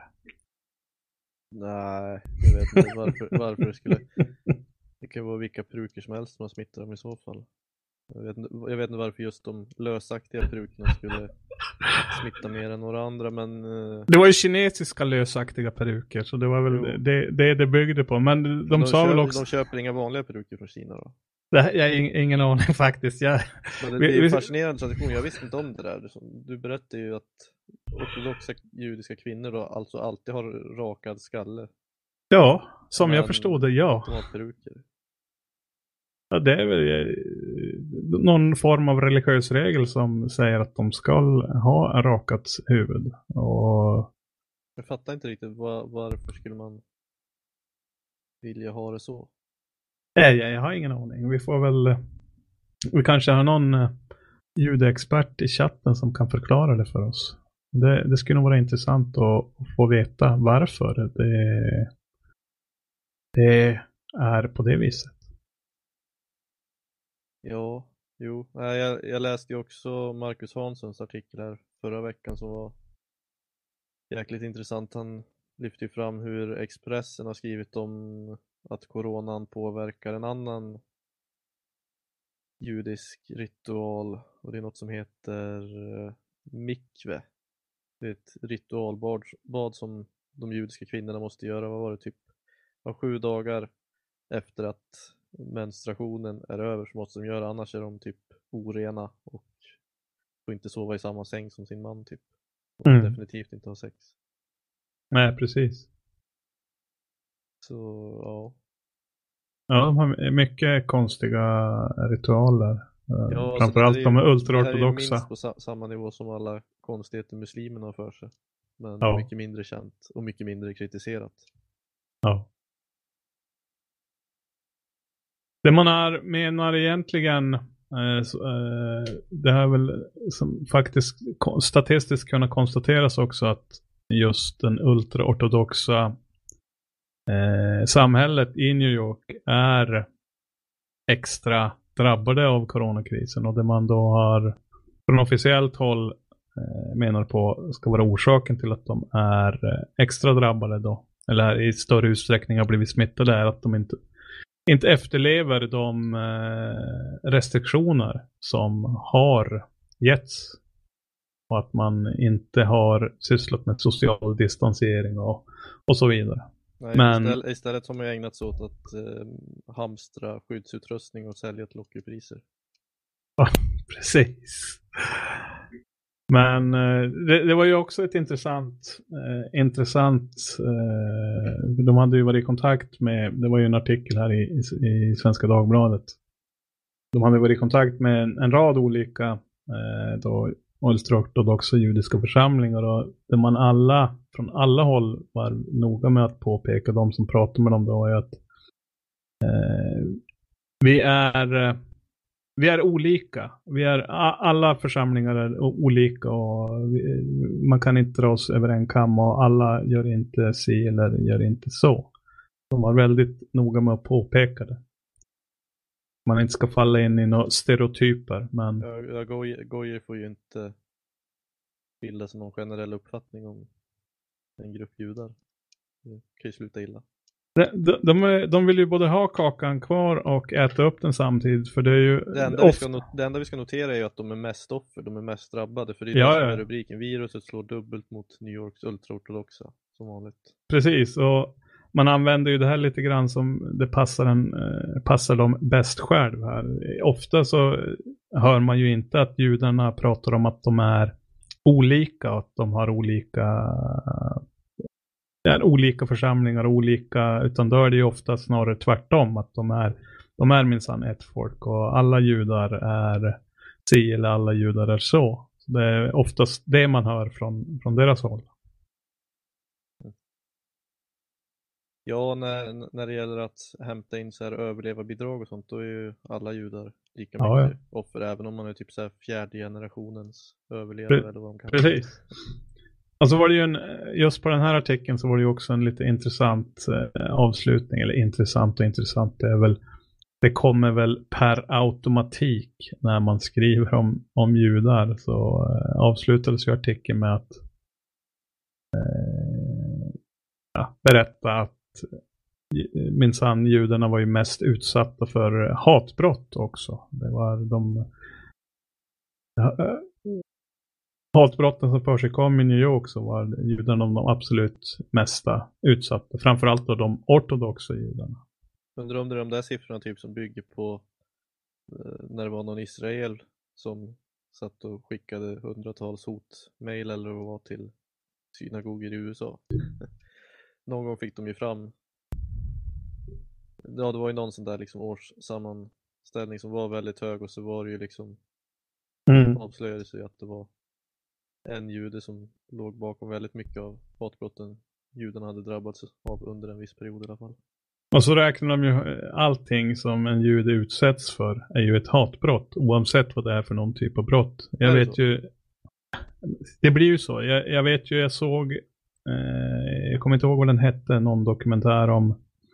Nej, jag vet inte varför, varför det skulle... Det kan vara vilka peruker som helst som har smittat dem i så fall. Jag vet, inte, jag vet inte varför just de lösaktiga perukerna skulle smitta mer än några andra, men... Uh... Det var ju kinesiska lösaktiga peruker, så det var väl det, det det byggde på. Men de, de sa köper, väl också... De köper inga vanliga peruker från Kina då? Det, jag har ingen aning faktiskt. Jag... Men det, det är en fascinerande tradition, jag visste inte om det där. Du berättade ju att ortodoxa judiska kvinnor då alltså alltid har rakad skalle. Ja, som men jag förstod det, ja. De har peruker. Ja, det är väl någon form av religiös regel som säger att de ska ha rakat huvud. Och... Jag fattar inte riktigt var, varför skulle man vilja ha det så? Nej, jag har ingen aning. Vi får väl... Vi kanske har någon ljudexpert i chatten som kan förklara det för oss. Det, det skulle nog vara intressant att få veta varför det, det är på det viset. Ja, jo. Jag, jag läste ju också Marcus Hanssons artikel här förra veckan som var jäkligt intressant. Han lyfte ju fram hur Expressen har skrivit om att coronan påverkar en annan judisk ritual, och det är något som heter mikve. Det är ett ritualbad bad som de judiska kvinnorna måste göra, vad var det, typ var sju dagar efter att menstruationen är över så måste de göra, annars är de typ orena och får inte sova i samma säng som sin man typ. Och mm. definitivt inte ha sex. Nej, precis. Så, ja. Ja, de har mycket konstiga ritualer. Ja, framförallt de är ultraortodoxa. Det är minst på sa- samma nivå som alla konstigheter muslimerna har för sig. Men ja. mycket mindre känt och mycket mindre kritiserat. Ja. Det man är, menar egentligen eh, så, eh, det här väl som faktiskt statistiskt kunna konstateras också att just den ultraortodoxa eh, samhället i New York är extra drabbade av coronakrisen, och det man då har från officiellt håll eh, menar på ska vara orsaken till att de är eh, extra drabbade då, eller i större utsträckning har blivit smittade, är att de inte inte efterlever de eh, restriktioner som har getts, och att man inte har sysslat med social distansering och, och så vidare. Nej, Men istället, istället har man ägnat sig åt att eh, hamstra skyddsutrustning och sälja till lockerpriser. Ja, precis. Men eh, det, det var ju också ett intressant eh, intressant eh, de hade ju varit i kontakt med, det var ju en artikel här i, i, i Svenska Dagbladet. De hade varit i kontakt med en, en rad olika eh, då ultraortodoxa judiska församlingar, och där man alla från alla håll var noga med att påpeka, de som pratade med dem då, är att eh, vi är Vi är olika. Vi är, alla församlingar är olika, och vi, man kan inte dra oss över en kam, och alla gör inte si eller gör inte så. De var väldigt noga med att påpeka det. Man inte ska falla in i några stereotyper. Men... Ja, ja, Goyer, Goyer får ju inte bilda som någon generell uppfattning om en grupp judar. Det kan ju sluta illa. De, de, är- de vill ju både ha kakan kvar och äta upp den samtidigt, för det är ju Det enda, vi ofta... ska not- det enda vi ska notera är ju att de är mest offer, de är mest drabbade. För det är Ja, det som ja. är rubriken. Viruset slår dubbelt mot New Yorks ultraortodoxa, som vanligt. Precis, och man använder ju det här lite grann som det passar, en, eh, passar dem bäst själv här. Ofta så hör man ju inte att judarna pratar om att de är olika, att de har olika, det är olika församlingar, olika, utan då är det ju ofta snarare tvärtom, att de är, de är minsann ett folk och alla judar är si eller alla judar är så. Det är oftast det man hör från, från deras håll. Ja, när, när det gäller att hämta in så här överlevarbidrag och sånt, då är ju alla judar lika Ja, mycket offer, även om man är typ så här fjärde generationens överlevare Pre- eller vad de kan. Precis. Och så var det ju en, just på den här artikeln så var det ju också en lite intressant eh, avslutning, eller intressant och intressant, det är väl, det kommer väl per automatik när man skriver om, om judar, så eh, avslutades ju artikeln med att eh, ja, berätta att eh, minsann judarna var ju mest utsatta för hatbrott också. Det var de eh, hatbrotten som försigkom i New York, så var judarna de absolut mesta utsatta. Framförallt då de ortodoxa judarna. Undrar om det är de där siffrorna typ som bygger på eh, när det var någon Israel som satt och skickade hundratals hotmail eller vad det var till synagogor i U S A. Någon gång fick de ju fram, ja det var ju någon sån där liksom årssammanställning som var väldigt hög, och så var det ju liksom Mm. avslöjade sig att det var en jude som låg bakom väldigt mycket av hatbrotten judarna hade drabbats av under en viss period i alla fall. Och så räknar de ju allting som en jude utsätts för är ju ett hatbrott, oavsett vad det är för någon typ av brott. Jag Är det vet så? ju, det blir ju så. Jag, jag vet ju, jag såg, eh, jag kommer inte ihåg vad den hette, någon dokumentär om,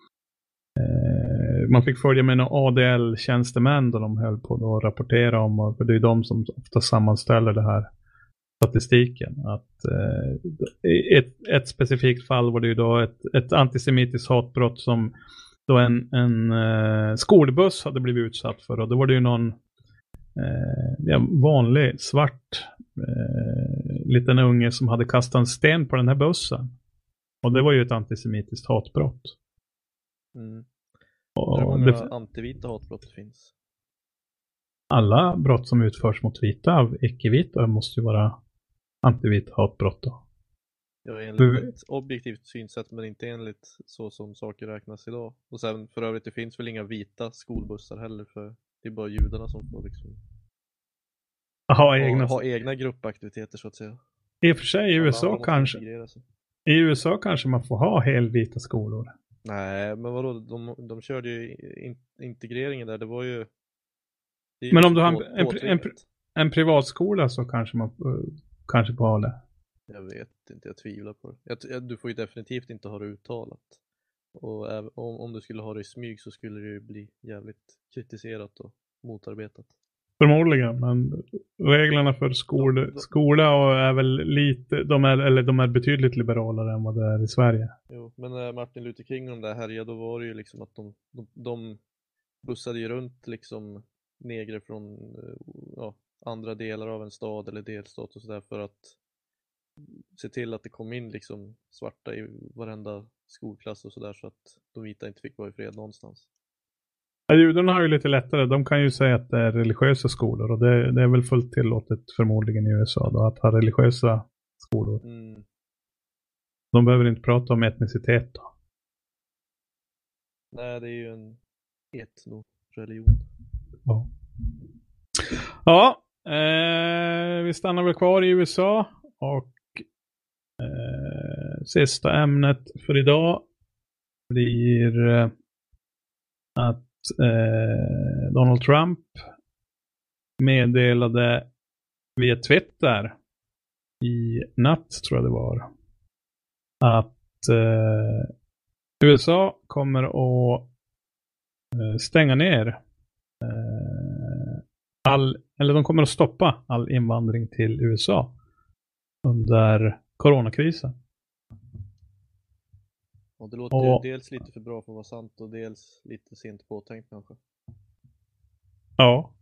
eh, man fick följa med några A D L-tjänstemän då de höll på att rapportera om, och för det är de som ofta sammanställer det här statistiken, att eh, i ett, ett specifikt fall var det ju då ett, ett antisemitiskt hatbrott som då en, en eh, skolbuss hade blivit utsatt för, och då var det ju någon eh, ja, vanlig svart eh, liten unge som hade kastat en sten på den här bussen, och det var ju ett antisemitiskt hatbrott. Mm. Och Hur många det, antivita hatbrott det finns? alla brott som utförs mot vita av icke-vita måste ju vara antivita hatbrott då. Ja, enligt Du- ett objektivt synsätt, men inte enligt så som saker räknas idag. Och sen för övrigt, det finns väl inga vita skolbussar heller, för det är bara judarna som får liksom Aha, ha, egna, ha egna gruppaktiviteter så att säga. I och för sig i Alla U S A andra måste kanske integrera sig. I U S A kanske man får ha helvita skolor. Nej, men vadå, de, de körde ju in, integreringen där, det var ju det är ju Men om liksom du har en, på- en, en, påtvingat. en privatskola så kanske man uh, kanske får ha det. Jag vet inte, jag tvivlar på det. Jag, jag, du får ju definitivt inte ha det uttalat. Och även, om, om du skulle ha det i smyg så skulle det ju bli jävligt kritiserat och motarbetat. Förmodligen, men reglerna för skol, skola och är väl lite, de är, eller de är betydligt liberalare än vad det är i Sverige. Jo, men när Martin Luther King och de där härjade, då var det ju liksom att de, de, de bussade ju runt liksom negrer från eh, ja, andra delar av en stad eller delstat och sådär, för att se till att det kom in liksom svarta i varenda skolklass och sådär, så att de vita inte fick vara i fred någonstans. Ja, judarna har ju lite lättare, de kan ju säga att det är religiösa skolor, och det, det är väl fullt tillåtet förmodligen i U S A då, att ha religiösa skolor. Mm. De behöver inte prata om etnicitet då. Nej, det är ju en etno-religion. Ja, ja eh, vi stannar väl kvar i U S A, och eh, sista ämnet för idag blir eh, att eh, Donald Trump meddelade via Twitter i natt, tror jag det var, att eh, U S A kommer att eh, stänga ner eh, all, eller de kommer att stoppa all invandring till U S A under coronakrisen. Och det låter Och- ju dels lite för bra för att vara sant och dels lite sent påtänkt kanske. Ja.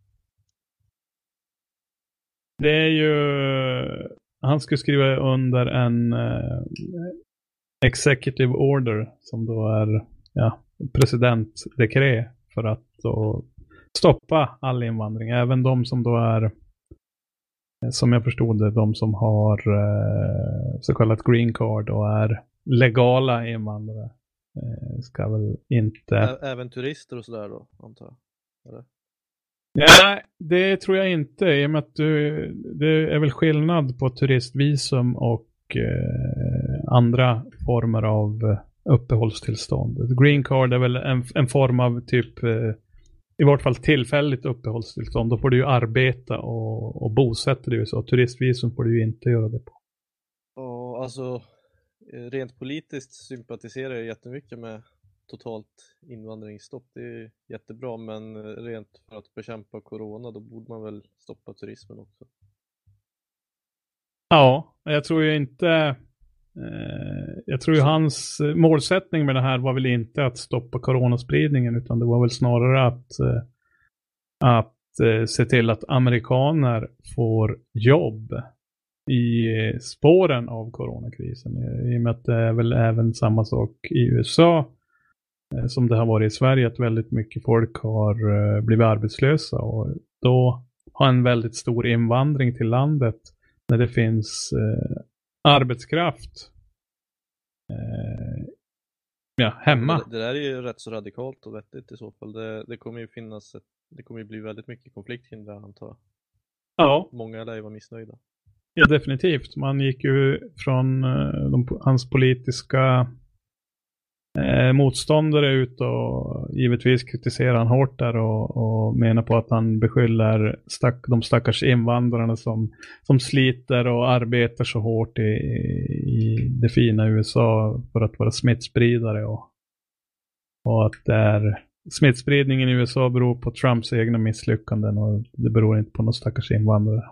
Det är ju... Han skulle skriva under en eh, executive order som då är ja, presidentdekret för att då stoppa all invandring. Även de som då är, som jag förstod det, de som har eh, så kallat green card och är legala invandrare eh, ska väl inte... Ä- även turister och sådär då, antar jag. Eller? Ja, det tror jag inte. I och med att du, det är väl skillnad på turistvisum och eh, andra former av eh, uppehållstillstånd. Ett green card är väl en, en form av typ, eh, i vart fall tillfälligt uppehållstillstånd. Då får du ju arbeta och, och bosätta dig. Så turistvisum får du ju inte göra det på. Och alltså, eh, rent politiskt sympatiserar jag jättemycket med totalt invandringsstopp. Det är jättebra, men eh, rent för att bekämpa corona då borde man väl stoppa turismen också. Ja, jag tror ju inte... Eh, jag tror ju hans eh, målsättning med det här var väl inte att stoppa coronaspridningen, utan det var väl snarare att, eh, att eh, se till att amerikaner får jobb i eh, spåren av coronakrisen. I och med att det är väl även samma sak i U S A eh, som det har varit i Sverige, att väldigt mycket folk har eh, blivit arbetslösa och då har en väldigt stor invandring till landet när det finns eh, arbetskraft eh, ja, hemma. Det, det där är ju rätt så radikalt och vettigt i så fall. Det, det kommer ju finnas ett, det kommer ju bli väldigt mycket konflikt kring det, antar jag. Ja, Många lär ju vara missnöjda. ja, definitivt. Man gick ju från eh, de, hans politiska eh, motståndare ut och givetvis kritiserar han hårt där och, och menar på att han beskyller stack, de stackars invandrarna som, som sliter och arbetar så hårt i, i det fina U S A för att vara smittspridare och, och att det är smittspridningen i U S A beror på Trumps egna misslyckanden och det beror inte på någon stackars invandrare.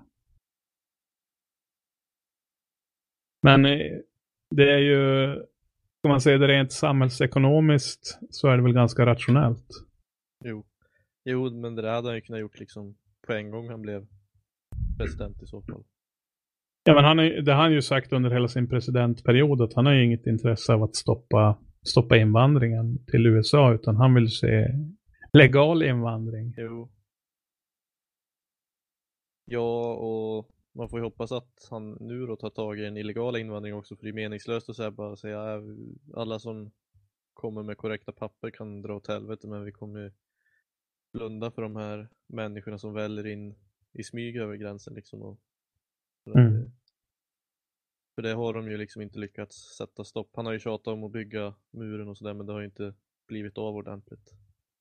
Men eh, det är ju, ska man säga det rent samhällsekonomiskt, så är det väl ganska rationellt. Jo, jo men det där hade han ju kunnat gjort liksom på en gång han blev president i så fall. Ja, men han är, det har han ju sagt under hela sin presidentperiod att han har ju inget intresse av att stoppa, stoppa invandringen till U S A, utan han vill se legal invandring. Jo. Ja, och man får ju hoppas att han nu då tar tag i en illegal invandring också, för det är meningslöst att säga bara säga äh, alla som kommer med korrekta papper kan dra åt helvete, men vi kommer ju blunda för de här människorna som väljer in i smyg över gränsen liksom. Och för, Mm. det, för det har de ju liksom inte lyckats sätta stopp. Han har ju tjatat om att bygga muren och sådär, men det har ju inte blivit av ordentligt.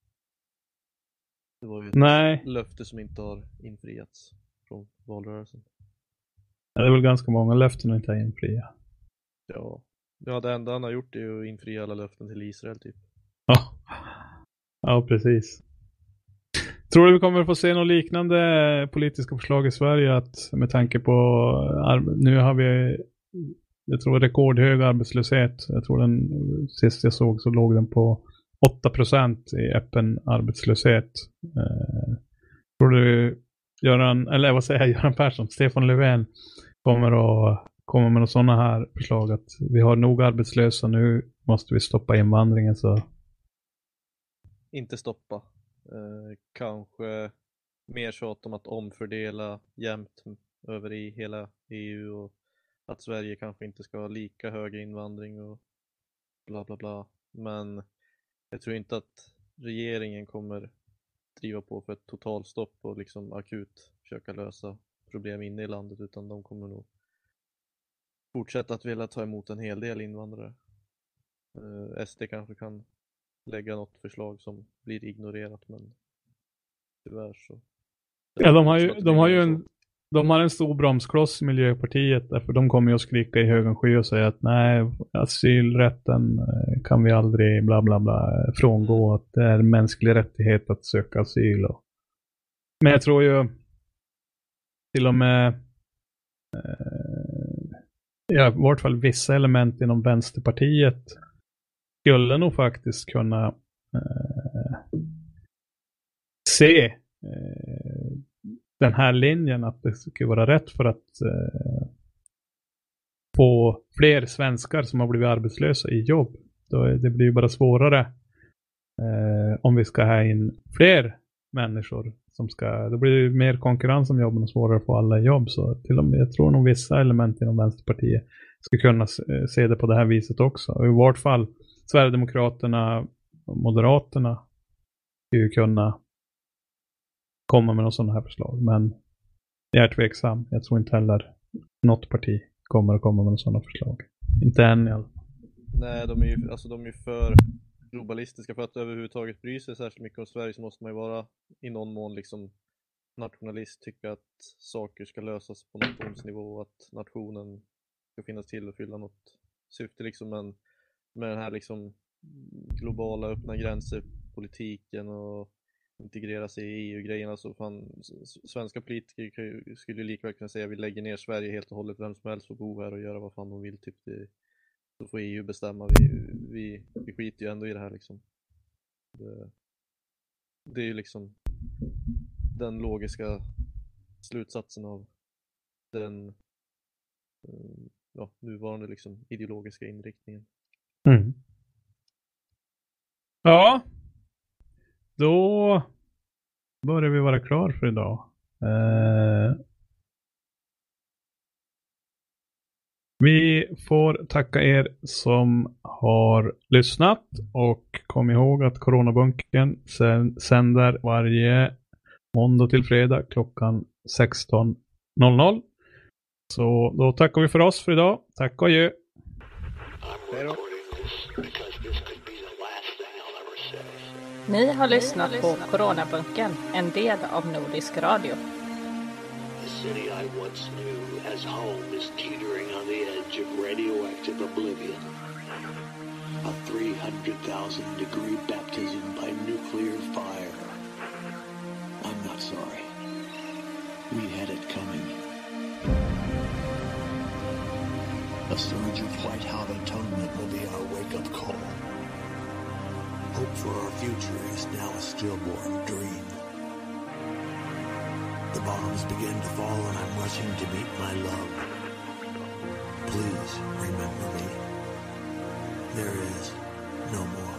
Det var ju ett Nej, löfte som inte har infriats från valrörelsen. det är väl ganska många löften inte har infriat. Ja. Ja, det enda han har gjort är ju att infria alla löften till Israel typ. Ja. Ja, precis. Tror du vi kommer få se något liknande politiska förslag i Sverige, att med tanke på nu har vi, jag tror, rekordhög arbetslöshet. Jag tror den sist jag såg så låg den på åtta procent i öppen arbetslöshet. Eh, tror du Göran, eller vad säger jag, Göran Persson, Stefan Löfven kommer att komma med några sådana här förslag att vi har nog arbetslösa, nu måste vi stoppa invandringen? Så Inte stoppa. Eh, kanske mer tjat om att omfördela jämnt över i hela E U och att Sverige kanske inte ska ha lika hög invandring och bla bla bla. Men jag tror inte att regeringen kommer driva på för ett totalstopp och liksom akut försöka lösa problem inne i landet, utan de kommer nog fortsätta att vilja ta emot en hel del invandrare. Eh, S D kanske kan lägga något förslag som blir ignorerat, men tyvärr så. ja, de har ju, de har ju en, de har en stor bromskloss i Miljöpartiet, därför de kommer ju att skrika i högan sky och säga att nej, asylrätten kan vi aldrig bla bla bla frångå, att det är en mänsklig rättighet att söka asyl. Och... Men jag tror ju till och med eh, ja, i vart fall vissa element inom Vänsterpartiet skulle nog faktiskt kunna eh, se eh, den här linjen att det skulle vara rätt för att eh, få fler svenskar som har blivit arbetslösa i jobb. Då är, det blir ju bara svårare eh, om vi ska ha in fler människor som ska, då blir det mer konkurrens om jobben och svårare att få alla i jobb. Så till och med, jag tror nog vissa element inom Vänsterpartiet ska kunna se det på det här viset också. Och i vart fall Sverigedemokraterna och Moderaterna ska ju kunna komma med någon sån här förslag. Men jag är tveksam. Jag tror inte heller något parti kommer att komma med någon sådana förslag. Inte än i alla fall. Nej, de är ju, alltså, de är för globalistiska för att överhuvudtaget bry sig särskilt mycket om Sverige, så måste man ju vara i någon mån liksom nationalist, tycka att saker ska lösas på nationsnivå och att nationen ska finnas till och fylla något syfte liksom. Men med den här liksom globala öppna gränser politiken och integrera sig i E U-grejerna, så fan, svenska politiker skulle ju likväl kunna säga att vi lägger ner Sverige helt och hållet, vem som helst får bo här och göra vad fan de vill typ. Det, så får E U bestämma, vi, vi, vi skiter ju ändå i det här liksom. Det, det är ju liksom den logiska slutsatsen av den ja, nuvarande liksom ideologiska inriktningen. Mm. Ja, då börjar vi vara klar för idag. Eh, vi får tacka er som har lyssnat, och kom ihåg att Coronabunken sänder varje måndag till fredag klockan sexton noll noll. Så då tackar vi för oss för idag. Tack och adjö. Ni har lyssnat på Coronabunken, en del av Nordisk Radio. The city I once knew as home is teetering on the edge of radioactive oblivion. A three hundred thousand degree baptism by nuclear fire. I'm not sorry. We had it coming. A surge of white-hot atonement will be our wake-up call. Hope for our future is now a stillborn dream. The bombs begin to fall and I'm rushing to meet my love. Please remember me. There is no more.